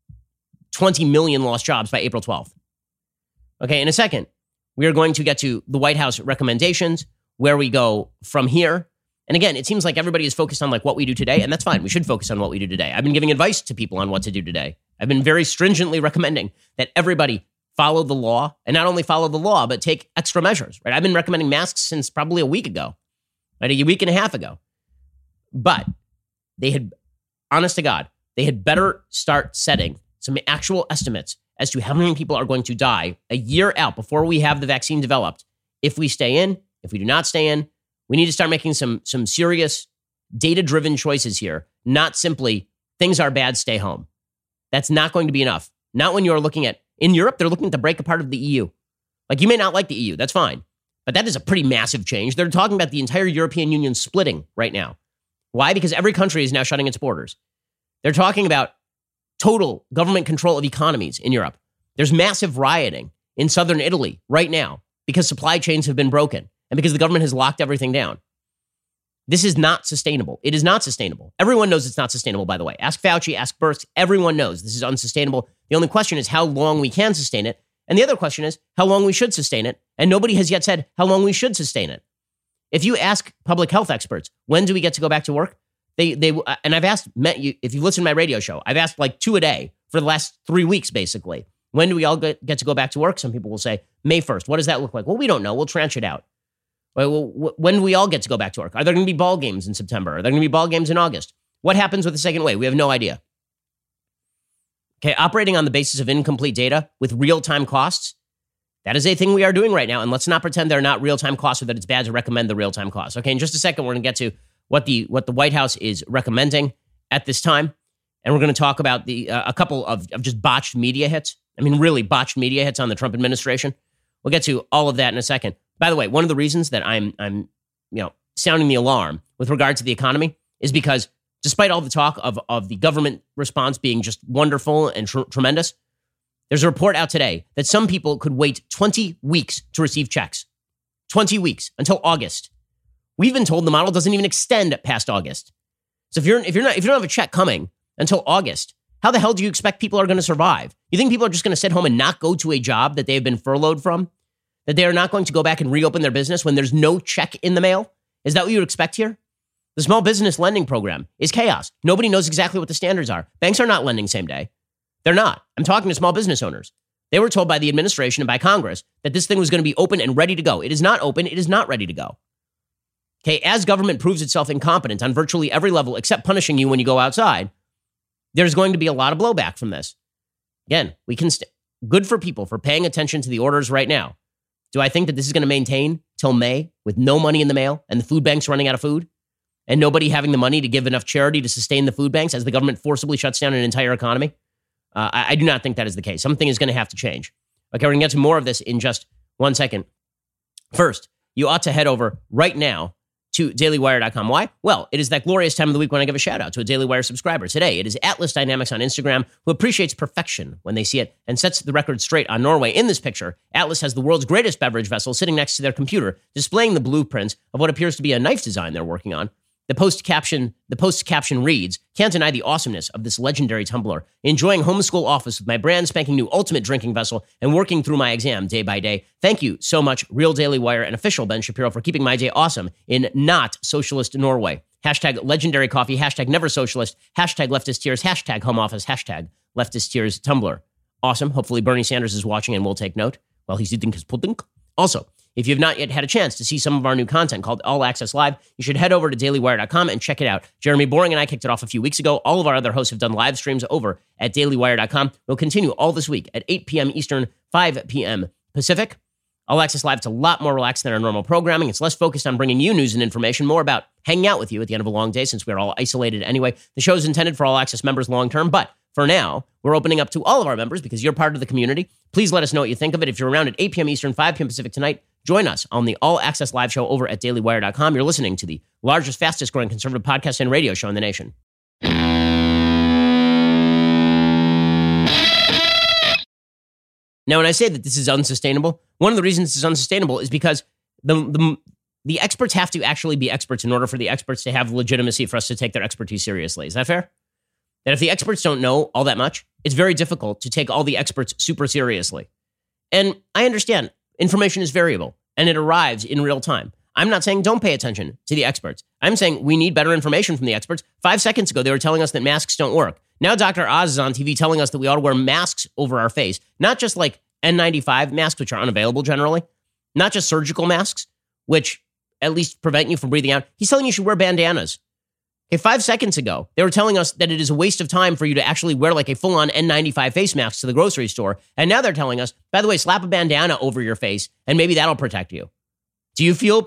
20 million lost jobs by April 12th. Okay, in a second, we are going to get to the White House recommendations, where we go from here. And again, it seems like everybody is focused on like what we do today, and that's fine. We should focus on what we do today. I've been giving advice to people on what to do today. I've been very stringently recommending that everybody follow the law, and not only follow the law, but take extra measures, right? I've been recommending masks since probably a week ago, right? A week and a half ago. But they had, honest to God, they had better start setting some actual estimates as to how many people are going to die a year out before we have the vaccine developed. If we stay in, if we do not stay in, we need to start making some serious data-driven choices here, not simply things are bad, stay home. That's not going to be enough. Not when you're looking at, in Europe, they're looking to break apart of the EU. Like you may not like the EU, that's fine. But that is a pretty massive change. They're talking about the entire European Union splitting right now. Why? Because every country is now shutting its borders. They're talking about total government control of economies in Europe. There's massive rioting in southern Italy right now because supply chains have been broken and because the government has locked everything down. This is not sustainable. It is not sustainable. Everyone knows it's not sustainable, by the way. Ask Fauci, ask Birx. Everyone knows this is unsustainable. The only question is how long we can sustain it. And the other question is how long we should sustain it. And nobody has yet said how long we should sustain it. If you ask public health experts, when do we get to go back to work? And I've asked, if you've listened to my radio show, I've asked like 2 a day for the last 3 weeks, basically. When do we all get to go back to work? Some people will say May 1st. What does that look like? Well, we don't know. We'll tranche it out. Well, when do we all get to go back to work? Are there going to be ball games in September? Are there going to be ball games in August? What happens with the second wave? We have no idea. Okay, operating on the basis of incomplete data with real-time costs, that is a thing we are doing right now. And let's not pretend they're not real-time costs or that it's bad to recommend the real-time costs. Okay, in just a second, we're going to get to what the White House is recommending at this time. And we're going to talk about a couple of just botched media hits. I mean, really botched media hits on the Trump administration. We'll get to all of that in a second. By the way, one of the reasons that I'm sounding the alarm with regard to the economy is because despite all the talk of the government response being just wonderful and tremendous, there's a report out today that some people could wait 20 weeks to receive checks. 20 weeks until August. We've been told the model doesn't even extend past August. So if you don't have a check coming until August, how the hell do you expect people are going to survive? You think people are just going to sit home and not go to a job that they've been furloughed from? That they are not going to go back and reopen their business when there's no check in the mail? Is that what you would expect here? The small business lending program is chaos. Nobody knows exactly what the standards are. Banks are not lending same day. They're not. I'm talking to small business owners. They were told by the administration and by Congress that this thing was going to be open and ready to go. It is not open. It is not ready to go. Okay, as government proves itself incompetent on virtually every level except punishing you when you go outside, there's going to be a lot of blowback from this. Again, we can good for people for paying attention to the orders right now. Do I think that this is going to maintain till May with no money in the mail and the food banks running out of food and nobody having the money to give enough charity to sustain the food banks as the government forcibly shuts down an entire economy? I do not think that is the case. Something is going to have to change. Okay, we're going to get to more of this in just 1 second. First, you ought to head over right now to dailywire.com. Why? Well, it is that glorious time of the week when I give a shout out to a Daily Wire subscriber. Today, it is Atlas Dynamics on Instagram, who appreciates perfection when they see it and sets the record straight on Norway. In this picture, Atlas has the world's greatest beverage vessel sitting next to their computer, displaying the blueprints of what appears to be a knife design they're working on. The post caption reads, "Can't deny the awesomeness of this legendary tumbler. Enjoying homeschool office with my brand spanking new ultimate drinking vessel and working through my exam day by day. Thank you so much, Real Daily Wire and official Ben Shapiro, for keeping my day awesome in not socialist Norway. Hashtag legendary coffee, hashtag never socialist, hashtag leftist tears, hashtag home office, hashtag leftist tears tumbler." Awesome. Hopefully Bernie Sanders is watching and will take note while he's eating his pudding. Also, if you have not yet had a chance to see some of our new content called All Access Live, you should head over to dailywire.com and check it out. Jeremy Boring and I kicked it off a few weeks ago. All of our other hosts have done live streams over at dailywire.com. We'll continue all this week at 8 p.m. Eastern, 5 p.m. Pacific. All Access Live is a lot more relaxed than our normal programming. It's less focused on bringing you news and information, more about hanging out with you at the end of a long day since we're all isolated anyway. The show is intended for All Access members long term, but for now, we're opening up to all of our members because you're part of the community. Please let us know what you think of it. If you're around at 8 p.m. Eastern, 5 p.m. Pacific tonight, join us on the All Access Live show over at dailywire.com. You're listening to the largest, fastest growing conservative podcast and radio show in the nation. Now, when I say that this is unsustainable, one of the reasons this is unsustainable is because the experts have to actually be experts in order for the experts to have legitimacy for us to take their expertise seriously. Is that fair? That if the experts don't know all that much, it's very difficult to take all the experts super seriously. And I understand information is variable and it arrives in real time. I'm not saying don't pay attention to the experts. I'm saying we need better information from the experts. 5 seconds ago, they were telling us that masks don't work. Now Dr. Oz is on TV telling us that we ought to wear masks over our face, not just like N95 masks, which are unavailable generally, not just surgical masks, which at least prevent you from breathing out. He's telling you should wear bandanas. Okay, 5 seconds ago, they were telling us that it is a waste of time for you to actually wear like a full-on N95 face mask to the grocery store. And now they're telling us, by the way, slap a bandana over your face and maybe that'll protect you. Do you feel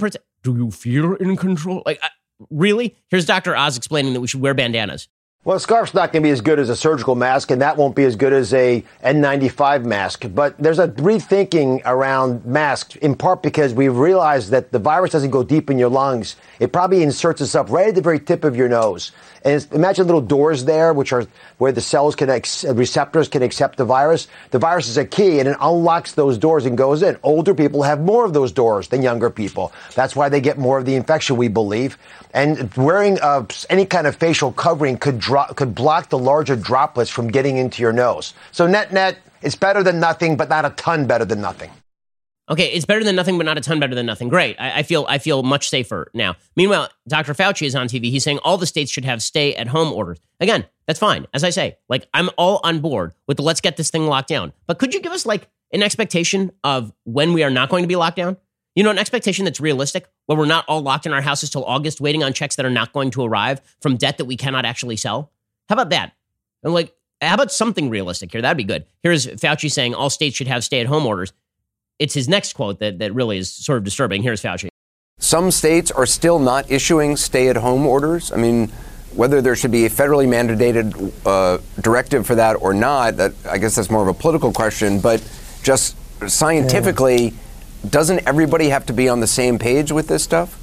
in control? Like, really? Here's Dr. Oz explaining that we should wear bandanas. Well, a scarf's not going to be as good as a surgical mask, and that won't be as good as a N95 mask. But there's a rethinking around masks, in part because we realized that the virus doesn't go deep in your lungs. It probably inserts itself right at the very tip of your nose. And imagine little doors there, which are where the cells receptors can accept the virus. The virus is a key, and it unlocks those doors and goes in. Older people have more of those doors than younger people. That's why they get more of the infection, we believe. And wearing any kind of facial covering could block the larger droplets from getting into your nose. So net, it's better than nothing, but not a ton better than nothing. Okay, it's better than nothing, but not a ton better than nothing. Great. I feel much safer now. Meanwhile, Dr. Fauci is on TV. He's saying all the states should have stay-at-home orders. Again, that's fine. As I say, like, I'm all on board with the let's get this thing locked down. But could you give us, like, an expectation of when we are not going to be locked down? You know, an expectation that's realistic, where we're not all locked in our houses till August, waiting on checks that are not going to arrive from debt that we cannot actually sell? How about that? And like, how about something realistic here? That'd be good. Here's Fauci saying all states should have stay-at-home orders. It's his next quote that really is sort of disturbing. Here's Fauci. Some states are still not issuing stay-at-home orders. I mean, whether there should be a federally mandated directive for that or not, that I guess that's more of a political question. But just scientifically, doesn't everybody have to be on the same page with this stuff?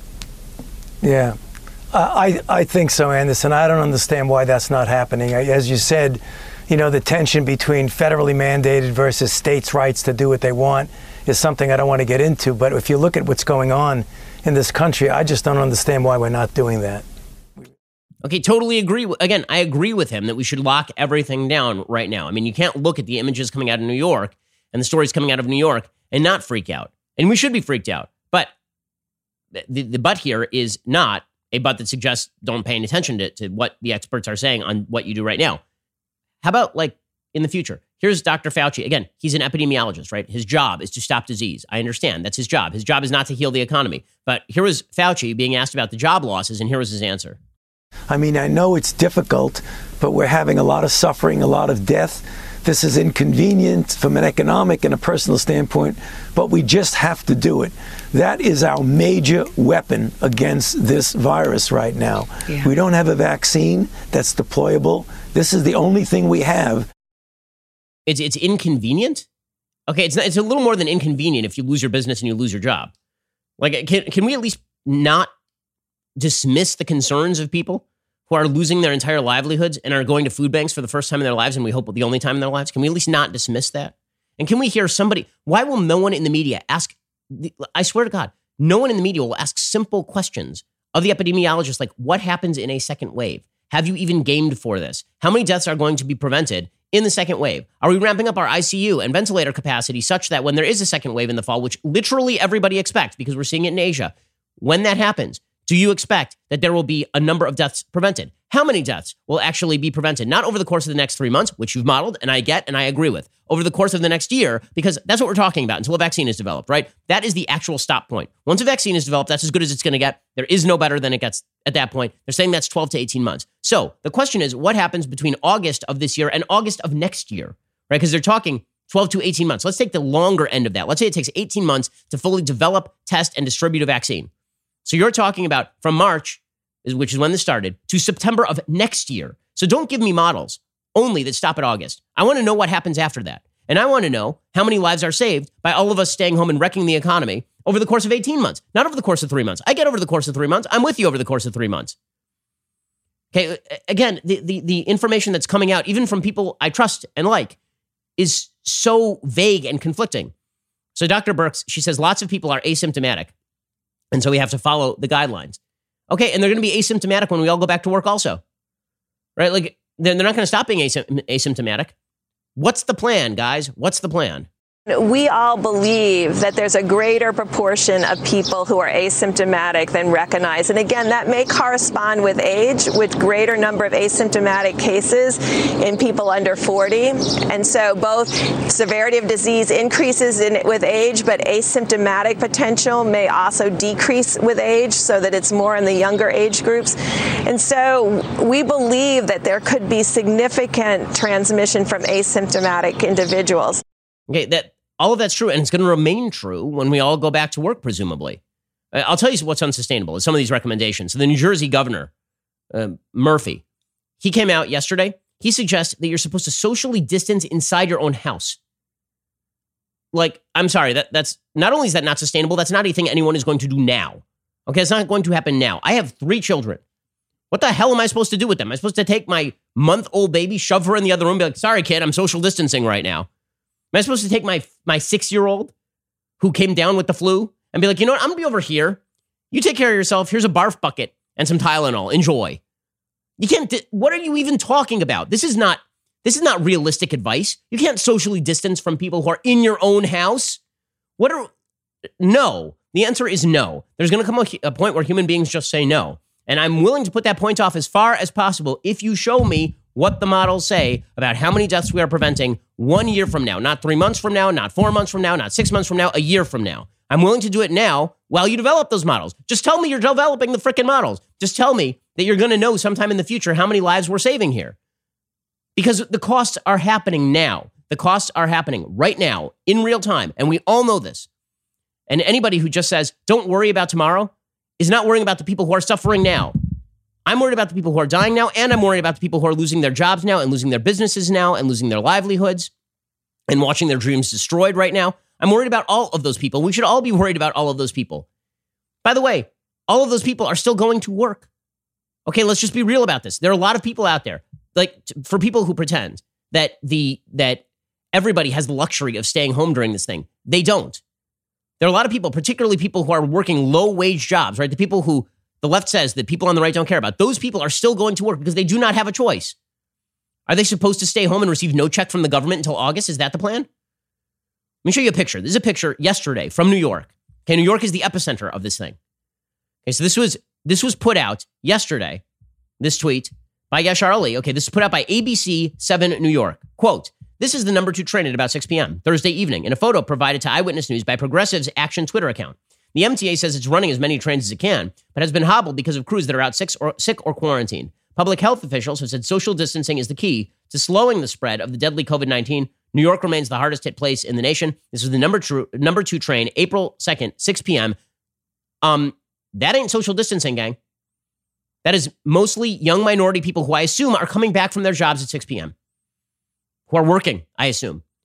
Yeah, I think so, Anderson. I don't understand why that's not happening. As you said, you know, the tension between federally mandated versus states' rights to do what they want is something I don't want to get into. But if you look at what's going on in this country, I just don't understand why we're not doing that. Okay, totally agree. Again, I agree with him that we should lock everything down right now. I mean, you can't look at the images coming out of New York and the stories coming out of New York and not freak out. And we should be freaked out. But the but here is not a but that suggests don't pay any attention to what the experts are saying on what you do right now. How about, like, in the future? Here's Dr. Fauci. Again, he's an epidemiologist, right? His job is to stop disease. I understand. That's his job. His job is not to heal the economy. But here was Fauci being asked about the job losses, and here was his answer. I mean, I know it's difficult, but we're having a lot of suffering, a lot of death. This is inconvenient from an economic and a personal standpoint, but we just have to do it. That is our major weapon against this virus right now. Yeah. We don't have a vaccine that's deployable. This is the only thing we have. It's inconvenient? Okay, it's a little more than inconvenient if you lose your business and you lose your job. Like, can we at least not dismiss the concerns of people who are losing their entire livelihoods and are going to food banks for the first time in their lives, and we hope the only time in their lives? Can we at least not dismiss that? And can we hear somebody, why will no one in the media ask, I swear to God, no one in the media will ask simple questions of the epidemiologist, like what happens in a second wave? Have you even gamed for this? How many deaths are going to be prevented in the second wave? Are we ramping up our ICU and ventilator capacity such that when there is a second wave in the fall, which literally everybody expects because we're seeing it in Asia, when that happens, do you expect that there will be a number of deaths prevented? How many deaths will actually be prevented? Not over the course of the next 3 months, which you've modeled, and I get and I agree with. Over the course of the next year, because that's what we're talking about until a vaccine is developed, right? That is the actual stop point. Once a vaccine is developed, that's as good as it's going to get. There is no better than it gets at that point. They're saying that's 12 to 18 months. So the question is, what happens between August of this year and August of next year, right? Because they're talking 12 to 18 months. Let's take the longer end of that. Let's say it takes 18 months to fully develop, test, and distribute a vaccine. So you're talking about from March, which is when this started, to September of next year. So don't give me models only that stop at August. I want to know what happens after that. And I want to know how many lives are saved by all of us staying home and wrecking the economy over the course of 18 months, not over the course of 3 months. I get over the course of 3 months. I'm with you over the course of 3 months. Okay, again, the information that's coming out, even from people I trust and like, is so vague and conflicting. So Dr. Birx, she says lots of people are asymptomatic. And so we have to follow the guidelines. Okay, and they're going to be asymptomatic when we all go back to work also. Right? Like, they're not going to stop being asymptomatic. What's the plan, guys? What's the plan? We all believe that there's a greater proportion of people who are asymptomatic than recognized. And again, that may correspond with age, with greater number of asymptomatic cases in people under 40. And so both severity of disease increases with age, but asymptomatic potential may also decrease with age so that it's more in the younger age groups. And so we believe that there could be significant transmission from asymptomatic individuals. Okay, that all of that's true, and it's going to remain true when we all go back to work, presumably. I'll tell you what's unsustainable is some of these recommendations. So the New Jersey governor, Murphy, he came out yesterday. He suggests that you're supposed to socially distance inside your own house. Like, I'm sorry, that's not only is that not sustainable, that's not anything anyone is going to do now. Okay, it's not going to happen now. I have 3 children. What the hell am I supposed to do with them? Am I supposed to take my month-old baby, shove her in the other room, be like, sorry, kid, I'm social distancing right now? Am I supposed to take my 6-year-old who came down with the flu and be like, you know what, I'm going to be over here. You take care of yourself. Here's a barf bucket and some Tylenol. Enjoy. You can't, what are you even talking about? This is not realistic advice. You can't socially distance from people who are in your own house. No. The answer is no. There's going to come a point where human beings just say no. And I'm willing to put that point off as far as possible if you show me what the models say about how many deaths we are preventing 1 year from now, not 3 months from now, not 4 months from now, not 6 months from now, a year from now. I'm willing to do it now while you develop those models. Just tell me you're developing the frickin' models. Just tell me that you're going to know sometime in the future how many lives we're saving here. Because the costs are happening now. The costs are happening right now in real time. And we all know this. And anybody who just says, don't worry about tomorrow, is not worrying about the people who are suffering now. I'm worried about the people who are dying now, and I'm worried about the people who are losing their jobs now and losing their businesses now and losing their livelihoods and watching their dreams destroyed right now. I'm worried about all of those people. We should all be worried about all of those people. By the way, all of those people are still going to work. Okay, let's just be real about this. There are a lot of people out there, like for people who pretend that everybody has the luxury of staying home during this thing. They don't. There are a lot of people, particularly people who are working low-wage jobs, right? The people who the left says that people on the right don't care about. Those people are still going to work because they do not have a choice. Are they supposed to stay home and receive no check from the government until August? Is that the plan? Let me show you a picture. This is a picture yesterday from New York. Okay, New York is the epicenter of this thing. Okay, so this was put out yesterday, this tweet by Yashar Ali. Okay, this is put out by ABC 7 New York. Quote, this is the number 2 train at about 6 p.m. Thursday evening in a photo provided to Eyewitness News by Progressive's Action Twitter account. The MTA says it's running as many trains as it can, but has been hobbled because of crews that are out sick or quarantined. Public health officials have said social distancing is the key to slowing the spread of the deadly COVID-19. New York remains the hardest hit place in the nation. This is the number 2 train, April 2nd, 6 p.m. That ain't social distancing, gang. That is mostly young minority people who I assume are coming back from their jobs at 6 p.m. Who are working, I assume,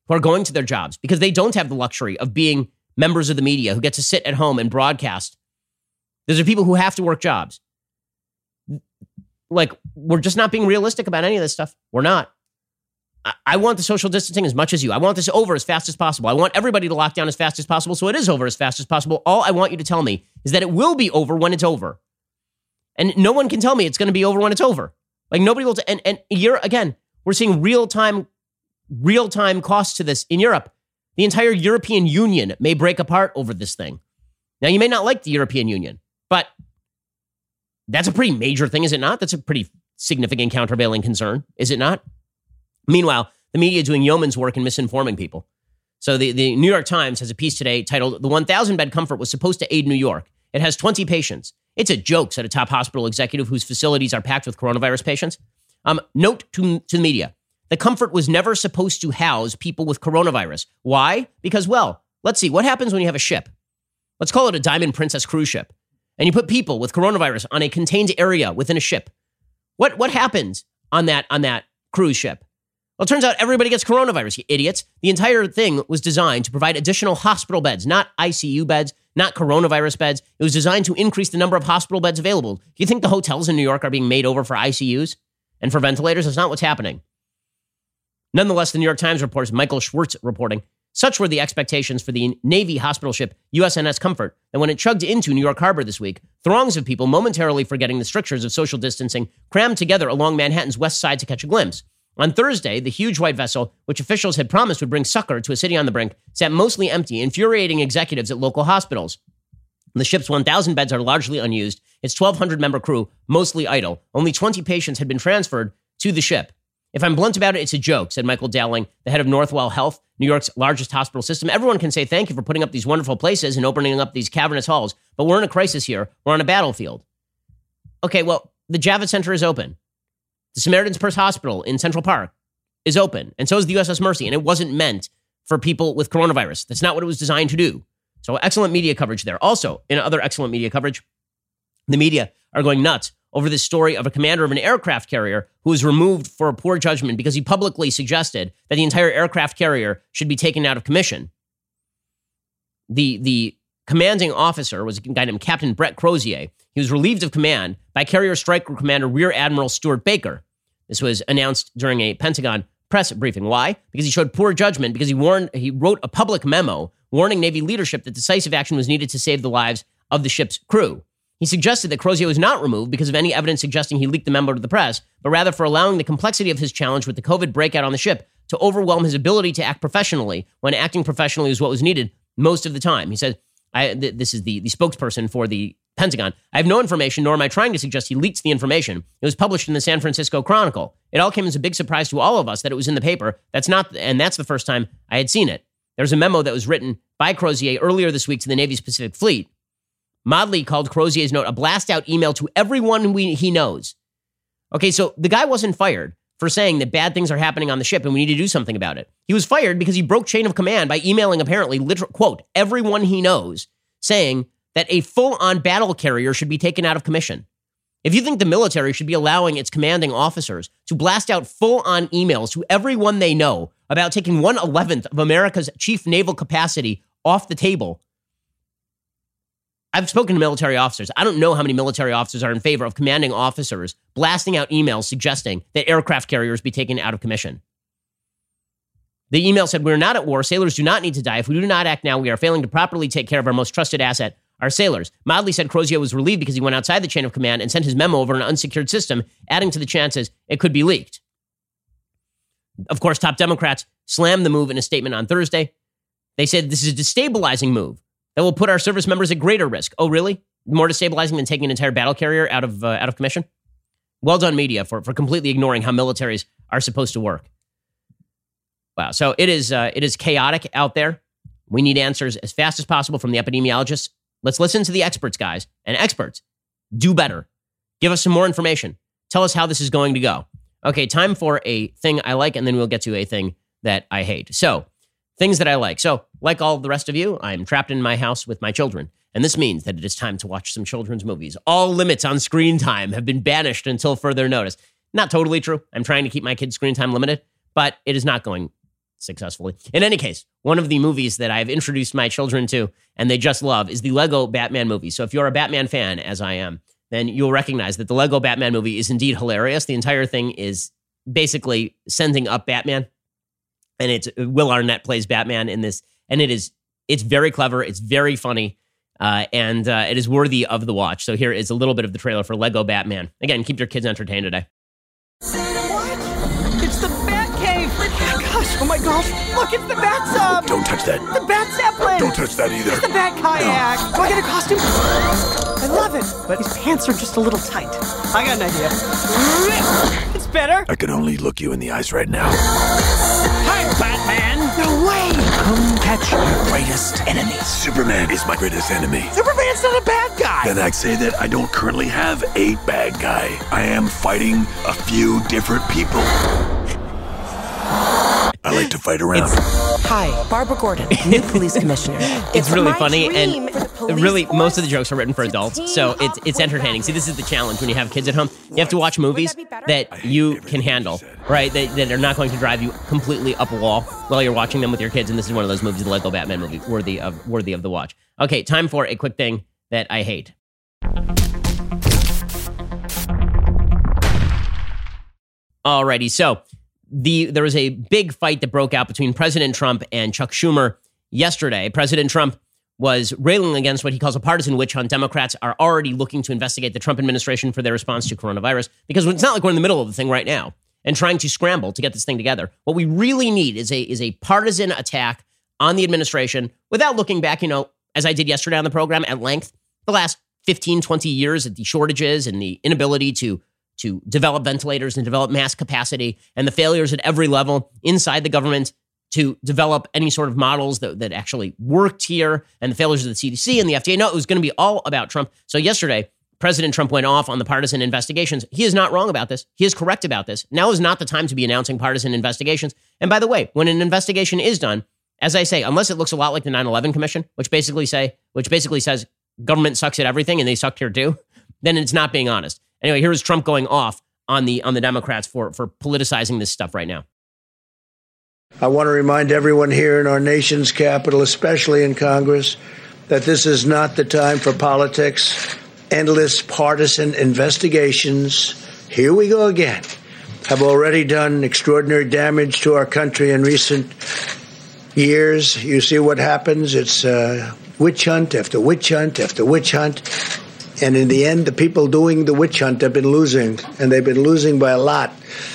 who are going to their jobs because they don't have the luxury of being members of the media who get to sit at home and broadcast. Those are people who have to work jobs. Like, we're just not being realistic about any of this stuff. We're not. I want the social distancing as much as you. I want this over as fast as possible. I want everybody to lock down as fast as possible, so it is over as fast as possible. All I want you to tell me is that it will be over when it's over. And no one can tell me it's going to be over when it's over. Like, nobody will. And again, we're seeing real-time costs to this in Europe. The entire European Union may break apart over this thing. Now, you may not like the European Union, but that's a pretty major thing, is it not? That's a pretty significant countervailing concern, is it not? Meanwhile, the media is doing yeoman's work in misinforming people. So the New York Times has a piece today titled, "The 1,000-bed comfort was supposed to aid New York. It has 20 patients. It's a joke," said a top hospital executive whose facilities are packed with coronavirus patients. Note to the media, the comfort was never supposed to house people with coronavirus. Why? Because, well, let's see, what happens when you have a ship? Let's call it a Diamond Princess cruise ship. And you put people with coronavirus on a contained area within a ship. What happens on that cruise ship? Well, it turns out everybody gets coronavirus, you idiots. The entire thing was designed to provide additional hospital beds, not ICU beds, not coronavirus beds. It was designed to increase the number of hospital beds available. Do you think the hotels in New York are being made over for ICUs and for ventilators? That's not what's happening. Nonetheless, the New York Times reports, Michael Schwartz reporting, such were the expectations for the Navy hospital ship USNS Comfort that when it chugged into New York Harbor this week, throngs of people, momentarily forgetting the strictures of social distancing, crammed together along Manhattan's west side to catch a glimpse. On Thursday, the huge white vessel, which officials had promised would bring succor to a city on the brink, sat mostly empty, infuriating executives at local hospitals. The ship's 1,000 beds are largely unused. Its 1,200-member crew, mostly idle. Only 20 patients had been transferred to the ship. If I'm blunt about it, it's a joke, said Michael Dowling, the head of Northwell Health, New York's largest hospital system. Everyone can say thank you for putting up these wonderful places and opening up these cavernous halls, but we're in a crisis here. We're on a battlefield. Okay, well, the Javits Center is open. The Samaritan's Purse Hospital in Central Park is open, and so is the USS Mercy, and it wasn't meant for people with coronavirus. That's not what it was designed to do. So excellent media coverage there. Also, in other excellent media coverage, the media are going nuts over this story of a commander of an aircraft carrier who was removed for a poor judgment because he publicly suggested that the entire aircraft carrier should be taken out of commission. The commanding officer was a guy named Captain Brett Crozier. He was relieved of command by Carrier Strike Group Commander Rear Admiral Stuart Baker. This was announced during a Pentagon press briefing. Why? Because he showed poor judgment, because he wrote a public memo warning Navy leadership that decisive action was needed to save the lives of the ship's crew. He suggested that Crozier was not removed because of any evidence suggesting he leaked the memo to the press, but rather for allowing the complexity of his challenge with the COVID breakout on the ship to overwhelm his ability to act professionally when acting professionally was what was needed most of the time. He said, this is the spokesperson for the Pentagon. I have no information, nor am I trying to suggest he leaked the information. It was published in the San Francisco Chronicle. It all came as a big surprise to all of us that it was in the paper. That's the first time I had seen it. There's a memo that was written by Crozier earlier this week to the Navy's Pacific Fleet. Modley called Crozier's note a blast-out email to everyone he knows. Okay, so the guy wasn't fired for saying that bad things are happening on the ship and we need to do something about it. He was fired because he broke chain of command by emailing apparently, quote, everyone he knows, saying that a full-on battle carrier should be taken out of commission. If you think the military should be allowing its commanding officers to blast out full-on emails to everyone they know about taking 1/11 of America's chief naval capacity off the table, I've spoken to military officers. I don't know how many military officers are in favor of commanding officers blasting out emails suggesting that aircraft carriers be taken out of commission. The email said, "We're not at war. Sailors do not need to die. If we do not act now, we are failing to properly take care of our most trusted asset, our sailors." Modley said Crozier was relieved because he went outside the chain of command and sent his memo over an unsecured system, adding to the chances it could be leaked. Of course, top Democrats slammed the move in a statement on Thursday. They said this is a destabilizing move that will put our service members at greater risk. Oh, really? More destabilizing than taking an entire battle carrier out of commission? Well done, media, for completely ignoring how militaries are supposed to work. Wow. So it is chaotic out there. We need answers as fast as possible from the epidemiologists. Let's listen to the experts, guys. And experts, do better. Give us some more information. Tell us how this is going to go. Okay, time for a thing I like, and then we'll get to a thing that I hate. So, things that I like. So, like all the rest of you, I'm trapped in my house with my children. And this means that it is time to watch some children's movies. All limits on screen time have been banished until further notice. Not totally true. I'm trying to keep my kids' screen time limited, but it is not going successfully. In any case, one of the movies that I've introduced my children to and they just love is the Lego Batman movie. So if you're a Batman fan, as I am, then you'll recognize that the Lego Batman movie is indeed hilarious. The entire thing is basically sending up Batman. And it's Will Arnett plays Batman in this. And it's very clever. It's very funny. And it is worthy of the watch. So here is a little bit of the trailer for Lego Batman. Again, keep your kids entertained today. What? It's the Batcave! Oh my gosh! Look, it's the Bat-Sub! Don't touch that. The Bat-Zeppelin! Don't touch that either. It's the Bat-Kayak! No. Do I get a costume? I love it, but his pants are just a little tight. I got an idea. It's better. I can only look you in the eyes right now. Hi, Batman! No way! Come catch your greatest enemy. Superman is my greatest enemy. Superman's not a bad guy! Then I'd say that I don't currently have a bad guy. I am fighting a few different people. I like to fight around. Hi, Barbara Gordon, new police commissioner. It's really funny, and really most of the jokes are written for adults, so it's entertaining. See, this is the challenge when you have kids at home. You have to watch movies that you can handle, right? That are not going to drive you completely up a wall while you're watching them with your kids. And this is one of those movies, the Lego Batman movie, worthy of the watch. Okay, time for a quick thing that I hate. Alrighty, so there was a big fight that broke out between President Trump and Chuck Schumer yesterday. President Trump was railing against what he calls a partisan witch hunt. Democrats are already looking to investigate the Trump administration for their response to coronavirus, because it's not like we're in the middle of the thing right now and trying to scramble to get this thing together. What we really need is a partisan attack on the administration without looking back, as I did yesterday on the program at length, the last 15, 20 years at the shortages and the inability to develop ventilators and develop mass capacity, and the failures at every level inside the government to develop any sort of models that actually worked here, and the failures of the CDC and the FDA. No, it was going to be all about Trump. So yesterday, President Trump went off on the partisan investigations. He is not wrong about this. He is correct about this. Now is not the time to be announcing partisan investigations. And by the way, when an investigation is done, as I say, unless it looks a lot like the 9/11 Commission, which basically says government sucks at everything and they sucked here too, then it's not being honest. Anyway, here is Trump going off on the Democrats for politicizing this stuff right now. I want to remind everyone here in our nation's capital, especially in Congress, that this is not the time for politics. Endless partisan investigations, here we go again, have already done extraordinary damage to our country in recent years. You see what happens. It's witch hunt after witch hunt after witch hunt. And in the end, the people doing the witch hunt have been losing, and they've been losing by a lot.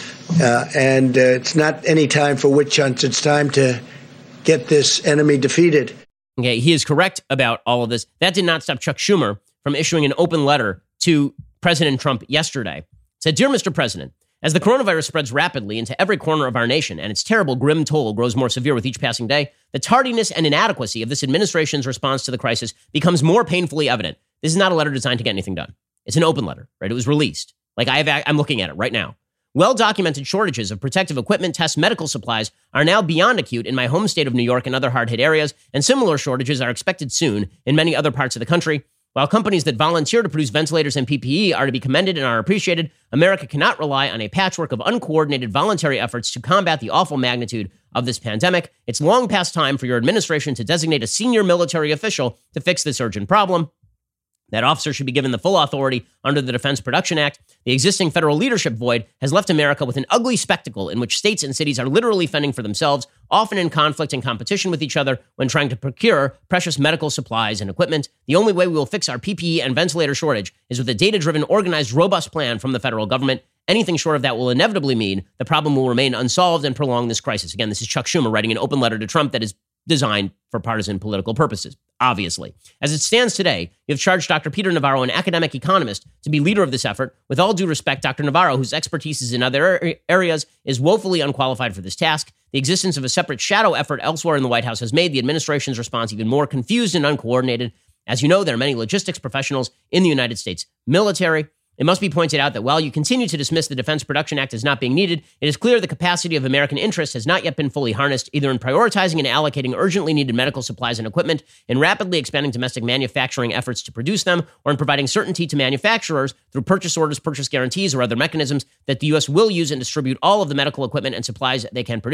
And it's not any time for witch hunts. It's time to get this enemy defeated. Okay, he is correct about all of this. That did not stop Chuck Schumer from issuing an open letter to President Trump yesterday. It said, "Dear Mr. President, as the coronavirus spreads rapidly into every corner of our nation and its terrible, grim toll grows more severe with each passing day, the tardiness and inadequacy of this administration's response to the crisis becomes more painfully evident." This is not a letter designed to get anything done. It's an open letter, right? It was released. I'm looking at it right now. Well-documented shortages of protective equipment, tests, medical supplies are now beyond acute in my home state of New York and other hard-hit areas, and similar shortages are expected soon in many other parts of the country. While companies that volunteer to produce ventilators and PPE are to be commended and are appreciated, America cannot rely on a patchwork of uncoordinated voluntary efforts to combat the awful magnitude of this pandemic. It's long past time for your administration to designate a senior military official to fix this urgent problem. That officer should be given the full authority under the Defense Production Act. The existing federal leadership void has left America with an ugly spectacle in which states and cities are literally fending for themselves, often in conflict and competition with each other when trying to procure precious medical supplies and equipment. The only way we will fix our PPE and ventilator shortage is with a data-driven, organized, robust plan from the federal government. Anything short of that will inevitably mean the problem will remain unsolved and prolong this crisis. Again, this is Chuck Schumer writing an open letter to Trump that is designed for partisan political purposes, obviously. As it stands today, you have charged Dr. Peter Navarro, an academic economist, to be leader of this effort. With all due respect, Dr. Navarro, whose expertise is in other areas, is woefully unqualified for this task. The existence of a separate shadow effort elsewhere in the White House has made the administration's response even more confused and uncoordinated. As you know, there are many logistics professionals in the United States military. It must be pointed out that while you continue to dismiss the Defense Production Act as not being needed, it is clear the capacity of American interests has not yet been fully harnessed, either in prioritizing and allocating urgently needed medical supplies and equipment, in rapidly expanding domestic manufacturing efforts to produce them, or in providing certainty to manufacturers through purchase orders, purchase guarantees, or other mechanisms that the U.S. will use and distribute all of the medical equipment and supplies they can produce.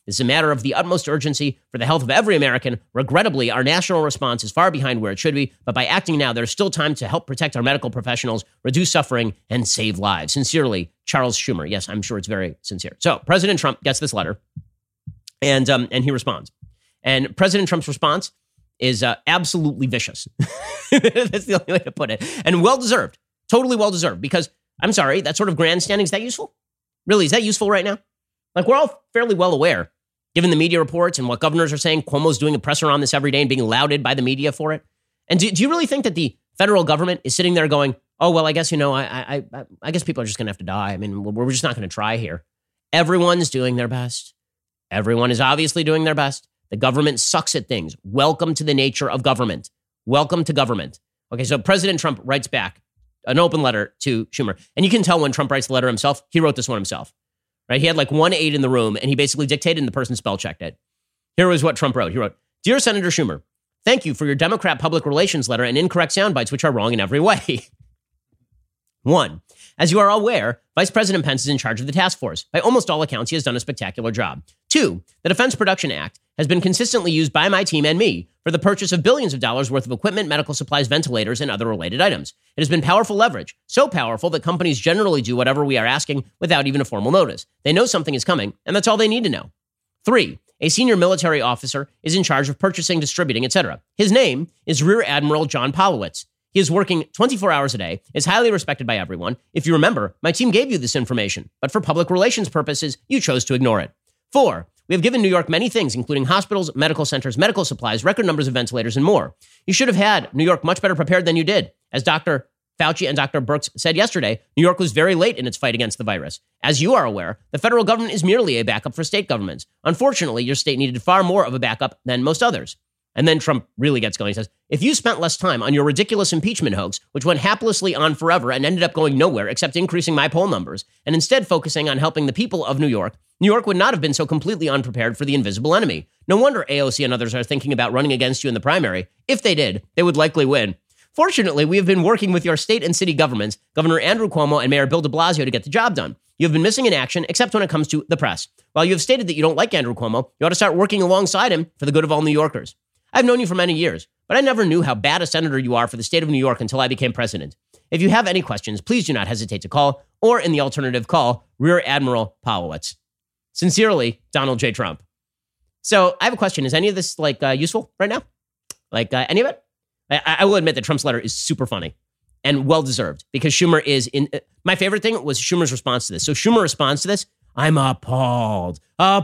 This is a matter of the utmost urgency for the health of every American. Regrettably, our national response is far behind where it should be, but by acting now, there's still time to help protect our medical professionals, reduce suffering, and save lives. Sincerely, Charles Schumer. Yes, I'm sure it's very sincere. So President Trump gets this letter, and he responds. And President Trump's response is absolutely vicious. That's the only way to put it. And well-deserved. Totally well-deserved. Because, I'm sorry, that sort of grandstanding, is that useful? Really, is that useful right now? Like, we're all fairly well aware, given the media reports and what governors are saying. Cuomo's doing a presser on this every day and being lauded by the media for it. And do you really think that the federal government is sitting there going, oh, well, I guess, I guess people are just going to have to die. I mean, we're just not going to try here. Everyone's doing their best. Everyone is obviously doing their best. The government sucks at things. Welcome to the nature of government. Welcome to government. Okay, so President Trump writes back an open letter to Schumer. And you can tell when Trump writes the letter himself, he wrote this one himself. Right? He had like 1 aide in the room, and he basically dictated, and the person spell checked it. Here was what Trump wrote. He wrote, "Dear Senator Schumer, thank you for your Democrat public relations letter and incorrect sound bites, which are wrong in every way. 1, as you are aware, Vice President Pence is in charge of the task force. By almost all accounts, he has done a spectacular job. 2, the Defense Production Act has been consistently used by my team and me for the purchase of billions of dollars worth of equipment, medical supplies, ventilators, and other related items. It has been powerful leverage, so powerful that companies generally do whatever we are asking without even a formal notice. They know something is coming, and that's all they need to know. 3, a senior military officer is in charge of purchasing, distributing, etc. His name is Rear Admiral John Polowitz. He is working 24 hours a day, is highly respected by everyone. If you remember, my team gave you this information, but for public relations purposes, you chose to ignore it. 4, we have given New York many things, including hospitals, medical centers, medical supplies, record numbers of ventilators, and more. You should have had New York much better prepared than you did. As Dr. Fauci and Dr. Birx said yesterday, New York was very late in its fight against the virus. As you are aware, the federal government is merely a backup for state governments. Unfortunately, your state needed far more of a backup than most others." And then Trump really gets going. He says, "If you spent less time on your ridiculous impeachment hoax, which went haplessly on forever and ended up going nowhere except increasing my poll numbers, and instead focusing on helping the people of New York would not have been so completely unprepared for the invisible enemy. No wonder AOC and others are thinking about running against you in the primary. If they did, they would likely win. Fortunately, we have been working with your state and city governments, Governor Andrew Cuomo and Mayor Bill de Blasio, to get the job done. You have been missing in action, except when it comes to the press. While you have stated that you don't like Andrew Cuomo, you ought to start working alongside him for the good of all New Yorkers. I've known you for many years, but I never knew how bad a senator you are for the state of New York until I became president. If you have any questions, please do not hesitate to call, or in the alternative, call Rear Admiral Polowitz. Sincerely, Donald J. Trump." So I have a question. Is any of this useful right now? Any of it? I will admit that Trump's letter is super funny and well-deserved because Schumer is in. My favorite thing was Schumer's response to this. So Schumer responds to this. "I'm appalled.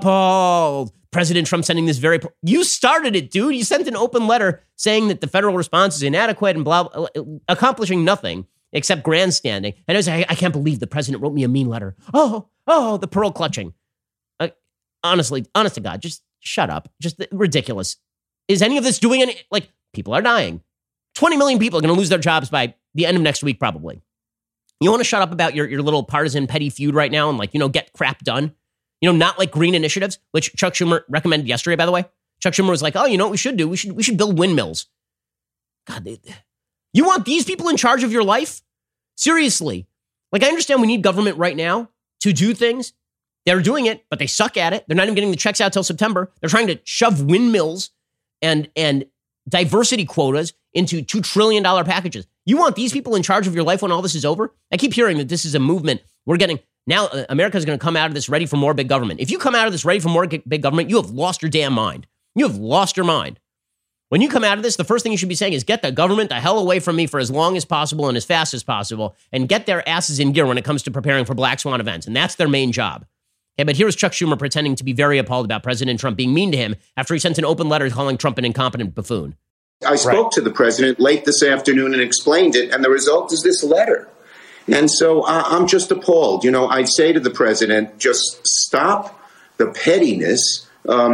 President Trump sending this you started it, dude. You sent an open letter saying that the federal response is inadequate and blah, accomplishing nothing except grandstanding. And I was like, I can't believe the president wrote me a mean letter. Oh, the pearl clutching. Honestly, honest to God, just shut up. Just ridiculous. Is any of this doing any, people are dying. 20 million people are going to lose their jobs by the end of next week, probably. You want to shut up about your little partisan petty feud right now and get crap done? Not like green initiatives, which Chuck Schumer recommended yesterday, by the way. Chuck Schumer was like, oh, you know what we should do? We should build windmills. God, you want these people in charge of your life? Seriously. I understand we need government right now to do things. They're doing it, but they suck at it. They're not even getting the checks out till September. They're trying to shove windmills and diversity quotas into $2 trillion packages. You want these people in charge of your life when all this is over? I keep hearing that this is a movement. Now America's going to come out of this ready for more big government. If you come out of this ready for more big government, you have lost your damn mind. You have lost your mind. When you come out of this, the first thing you should be saying is get the government the hell away from me for as long as possible and as fast as possible and get their asses in gear when it comes to preparing for Black Swan events. And that's their main job. Okay, but here's Chuck Schumer pretending to be very appalled about President Trump being mean to him after he sent an open letter calling Trump an incompetent buffoon. I spoke to the president late this afternoon and explained it, and the result is this letter. And so I'm just appalled. I'd say to the president, just stop the pettiness.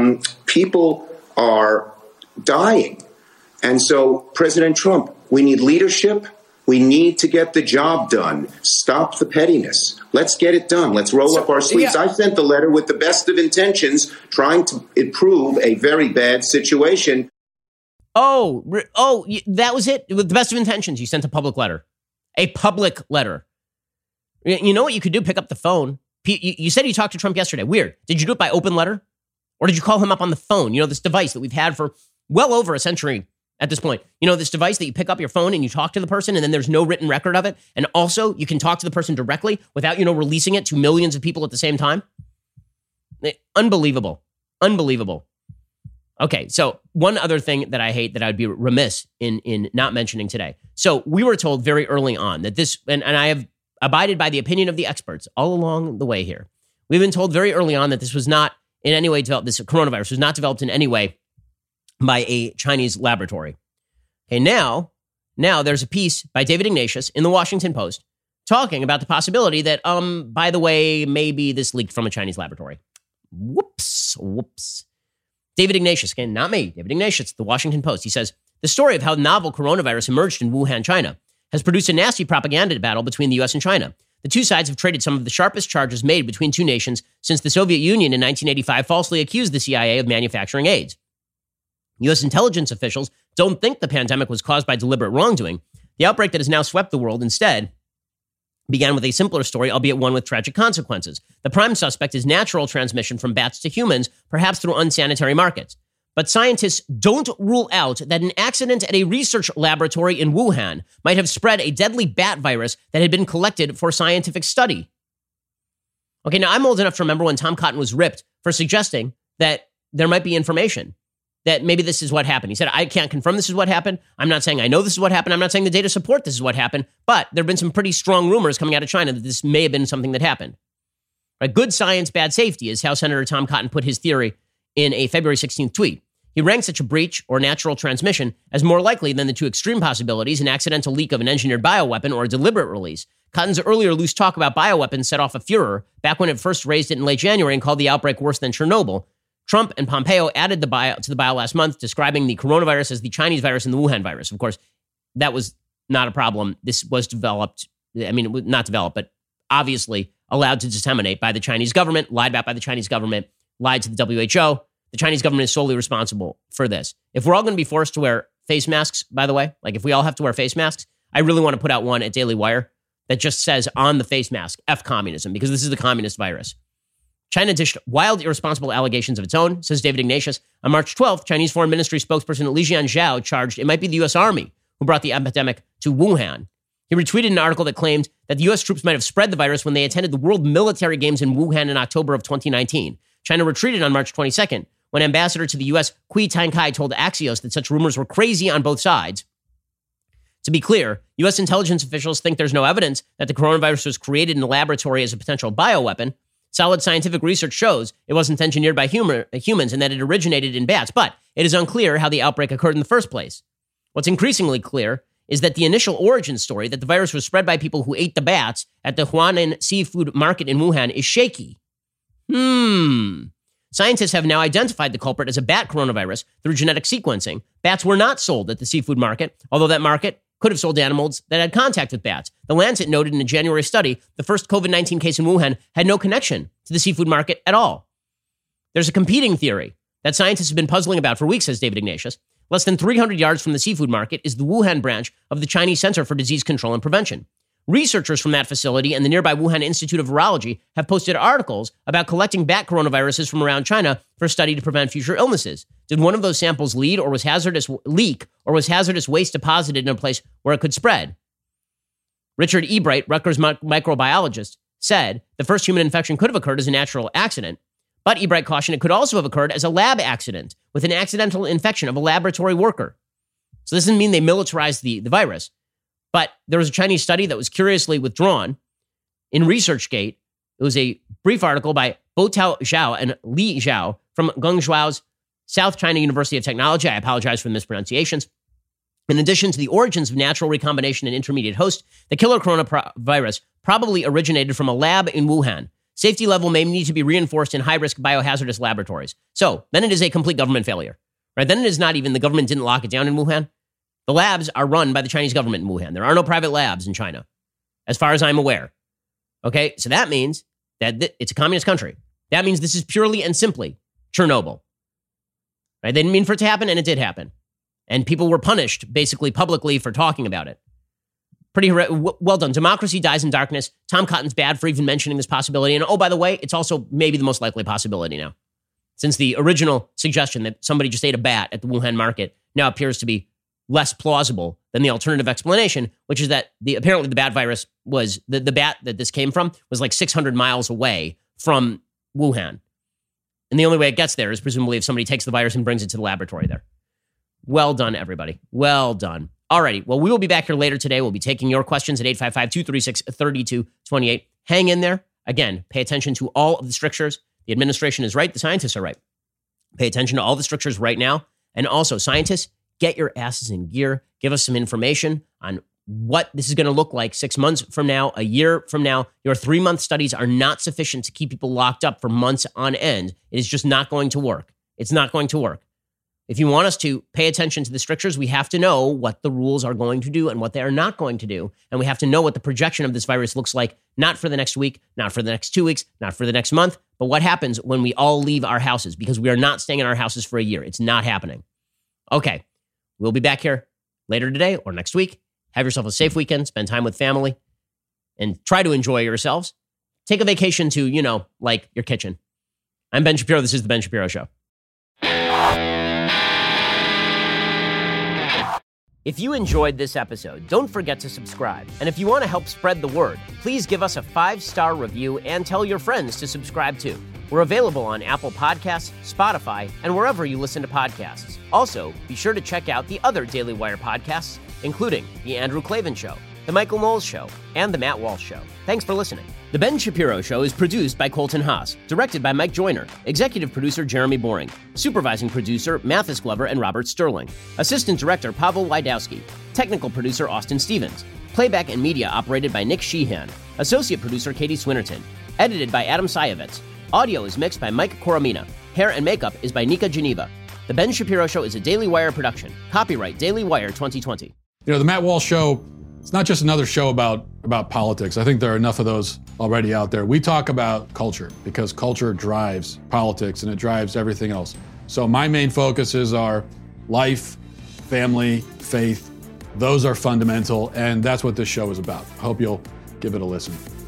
People are dying. And so, President Trump, we need leadership. We need to get the job done. Stop the pettiness. Let's get it done. Let's roll up our sleeves. Yeah. I sent the letter with the best of intentions, trying to improve a very bad situation. Oh, that was it? With the best of intentions, you sent a public letter. A public letter. You know what you could do? Pick up the phone. You said you talked to Trump yesterday. Weird. Did you do it by open letter? Or did you call him up on the phone? You know, this device that we've had for well over a century at this point. You know, this device that you pick up your phone and you talk to the person and then there's no written record of it. And also you can talk to the person directly without, releasing it to millions of people at the same time. Unbelievable. Unbelievable. Okay, so one other thing that I hate that I would be remiss in not mentioning today. So we were told very early on that this, and I have abided by the opinion of the experts all along the way here. We've been told very early on that this was not in any way developed, this coronavirus was not developed in any way by a Chinese laboratory. Okay, now there's a piece by David Ignatius in the Washington Post talking about the possibility that, by the way, maybe this leaked from a Chinese laboratory. Whoops. David Ignatius, again, not me, David Ignatius, the Washington Post. He says, the story of how novel coronavirus emerged in Wuhan, China, has produced a nasty propaganda battle between the U.S. and China. The two sides have traded some of the sharpest charges made between two nations since the Soviet Union in 1985 falsely accused the CIA of manufacturing AIDS. U.S. intelligence officials don't think the pandemic was caused by deliberate wrongdoing. The outbreak that has now swept the world instead began with a simpler story, albeit one with tragic consequences. The prime suspect is natural transmission from bats to humans, perhaps through unsanitary markets. But scientists don't rule out that an accident at a research laboratory in Wuhan might have spread a deadly bat virus that had been collected for scientific study. Okay, now I'm old enough to remember when Tom Cotton was ripped for suggesting that there might be information that maybe this is what happened. He said, I can't confirm this is what happened. I'm not saying I know this is what happened. I'm not saying the data support this is what happened. But there have been some pretty strong rumors coming out of China that this may have been something that happened. Right? Good science, bad safety is how Senator Tom Cotton put his theory in a February 16th tweet. He ranked such a breach or natural transmission as more likely than the two extreme possibilities, an accidental leak of an engineered bioweapon or a deliberate release. Cotton's earlier loose talk about bioweapons set off a furor back when it first raised it in late January and called the outbreak worse than Chernobyl. Trump and Pompeo added the bio to the bio last month, describing the coronavirus as the Chinese virus and the Wuhan virus. Of course, that was not a problem. This was developed, it was not developed, but obviously allowed to disseminate by the Chinese government, lied about by the Chinese government, lied to the WHO. The Chinese government is solely responsible for this. If we're all going to be forced to wear face masks, by the way, like if we all have to wear face masks, I really want to put out one at Daily Wire that just says on the face mask, F communism, because this is the communist virus. China dished wild, irresponsible allegations of its own, says David Ignatius. On March 12th, Chinese Foreign Ministry spokesperson Li Jianzhao charged it might be the U.S. Army who brought the epidemic to Wuhan. He retweeted an article that claimed that the U.S. troops might have spread the virus when they attended the World Military Games in Wuhan in October of 2019. China retreated on March 22nd when ambassador to the U.S. Kui Tangkai told Axios that such rumors were crazy on both sides. To be clear, U.S. intelligence officials think there's no evidence that the coronavirus was created in a laboratory as a potential bioweapon. Solid scientific research shows it wasn't engineered by humans and that it originated in bats, but it is unclear how the outbreak occurred in the first place. What's increasingly clear is that the initial origin story that the virus was spread by people who ate the bats at the Huanan seafood market in Wuhan is shaky. Scientists have now identified the culprit as a bat coronavirus through genetic sequencing. Bats were not sold at the seafood market, although that market could have sold animals that had contact with bats. The Lancet noted in a January study, the first COVID-19 case in Wuhan had no connection to the seafood market at all. There's a competing theory that scientists have been puzzling about for weeks, says David Ignatius. Less than 300 yards from the seafood market is the Wuhan branch of the Chinese Center for Disease Control and Prevention. Researchers from that facility and the nearby Wuhan Institute of Virology have posted articles about collecting bat coronaviruses from around China for study to prevent future illnesses. Did one of those samples leak or was hazardous waste deposited in a place where it could spread? Richard Ebright, Rutgers microbiologist, said the first human infection could have occurred as a natural accident, but Ebright cautioned it could also have occurred as a lab accident with an accidental infection of a laboratory worker. So this doesn't mean they militarized the virus. But there was a Chinese study that was curiously withdrawn in ResearchGate. It was a brief article by Boutao Zhao and Li Zhao from Guangzhou's South China University of Technology. I apologize for the mispronunciations. In addition to the origins of natural recombination and intermediate host, the killer coronavirus probably originated from a lab in Wuhan. Safety level may need to be reinforced in high-risk biohazardous laboratories. So then it is a complete government failure. Right? Then it is not even the government didn't lock it down in Wuhan. The labs are run by the Chinese government in Wuhan. There are no private labs in China, as far as I'm aware. Okay, so that means that it's a communist country. That means this is purely and simply Chernobyl. Right? They didn't mean for it to happen, and it did happen. And people were punished, basically publicly, for talking about it. Pretty well done. Democracy dies in darkness. Tom Cotton's bad for even mentioning this possibility. And oh, by the way, it's also maybe the most likely possibility now. since the original suggestion that somebody just ate a bat at the Wuhan market now appears to be less plausible than the alternative explanation, which is that apparently the bat virus was, the bat that this came from was like 600 miles away from Wuhan. And the only way it gets there is presumably if somebody takes the virus and brings it to the laboratory there. Well done, everybody. Well done. Alrighty. Well, we will be back here later today. We'll be taking your questions at 855-236-3228. Hang in there. Again, pay attention to all of the strictures. The administration is right. The scientists are right. Pay attention to all the strictures right now. And also, scientists, get your asses in gear. Give us some information on what this is going to look like 6 months from now, a year from now. Your 3-month studies are not sufficient to keep people locked up for months on end. It is just not going to work. It's not going to work. If you want us to pay attention to the strictures, we have to know what the rules are going to do and what they are not going to do. And we have to know what the projection of this virus looks like, not for the next week, not for the next 2 weeks, not for the next month, but what happens when we all leave our houses, because we are not staying in our houses for a year. It's not happening. Okay, we'll be back here later today or next week. Have yourself a safe weekend, spend time with family, and try to enjoy yourselves. Take a vacation to, like your kitchen. I'm Ben Shapiro. This is The Ben Shapiro Show. If you enjoyed this episode, don't forget to subscribe. And if you want to help spread the word, please give us a 5-star review and tell your friends to subscribe too. We're available on Apple Podcasts, Spotify, and wherever you listen to podcasts. Also, be sure to check out the other Daily Wire podcasts, including The Andrew Klavan Show, The Michael Knowles Show, and The Matt Walsh Show. Thanks for listening. The Ben Shapiro Show is produced by Colton Haas, directed by Mike Joyner, executive producer Jeremy Boring, supervising producer Mathis Glover and Robert Sterling, assistant director Pavel Wydowski, technical producer Austin Stevens, playback and media operated by Nick Sheehan, associate producer Katie Swinnerton, edited by Adam Sayevitz. Audio is mixed by Mike Coromina. Hair and makeup is by Nika Geneva. The Ben Shapiro Show is a Daily Wire production. Copyright Daily Wire 2020. The Matt Walsh Show, it's not just another show about politics. I think there are enough of those already out there. We talk about culture because culture drives politics and it drives everything else. So my main focuses are life, family, faith. Those are fundamental, and that's what this show is about. I hope you'll give it a listen.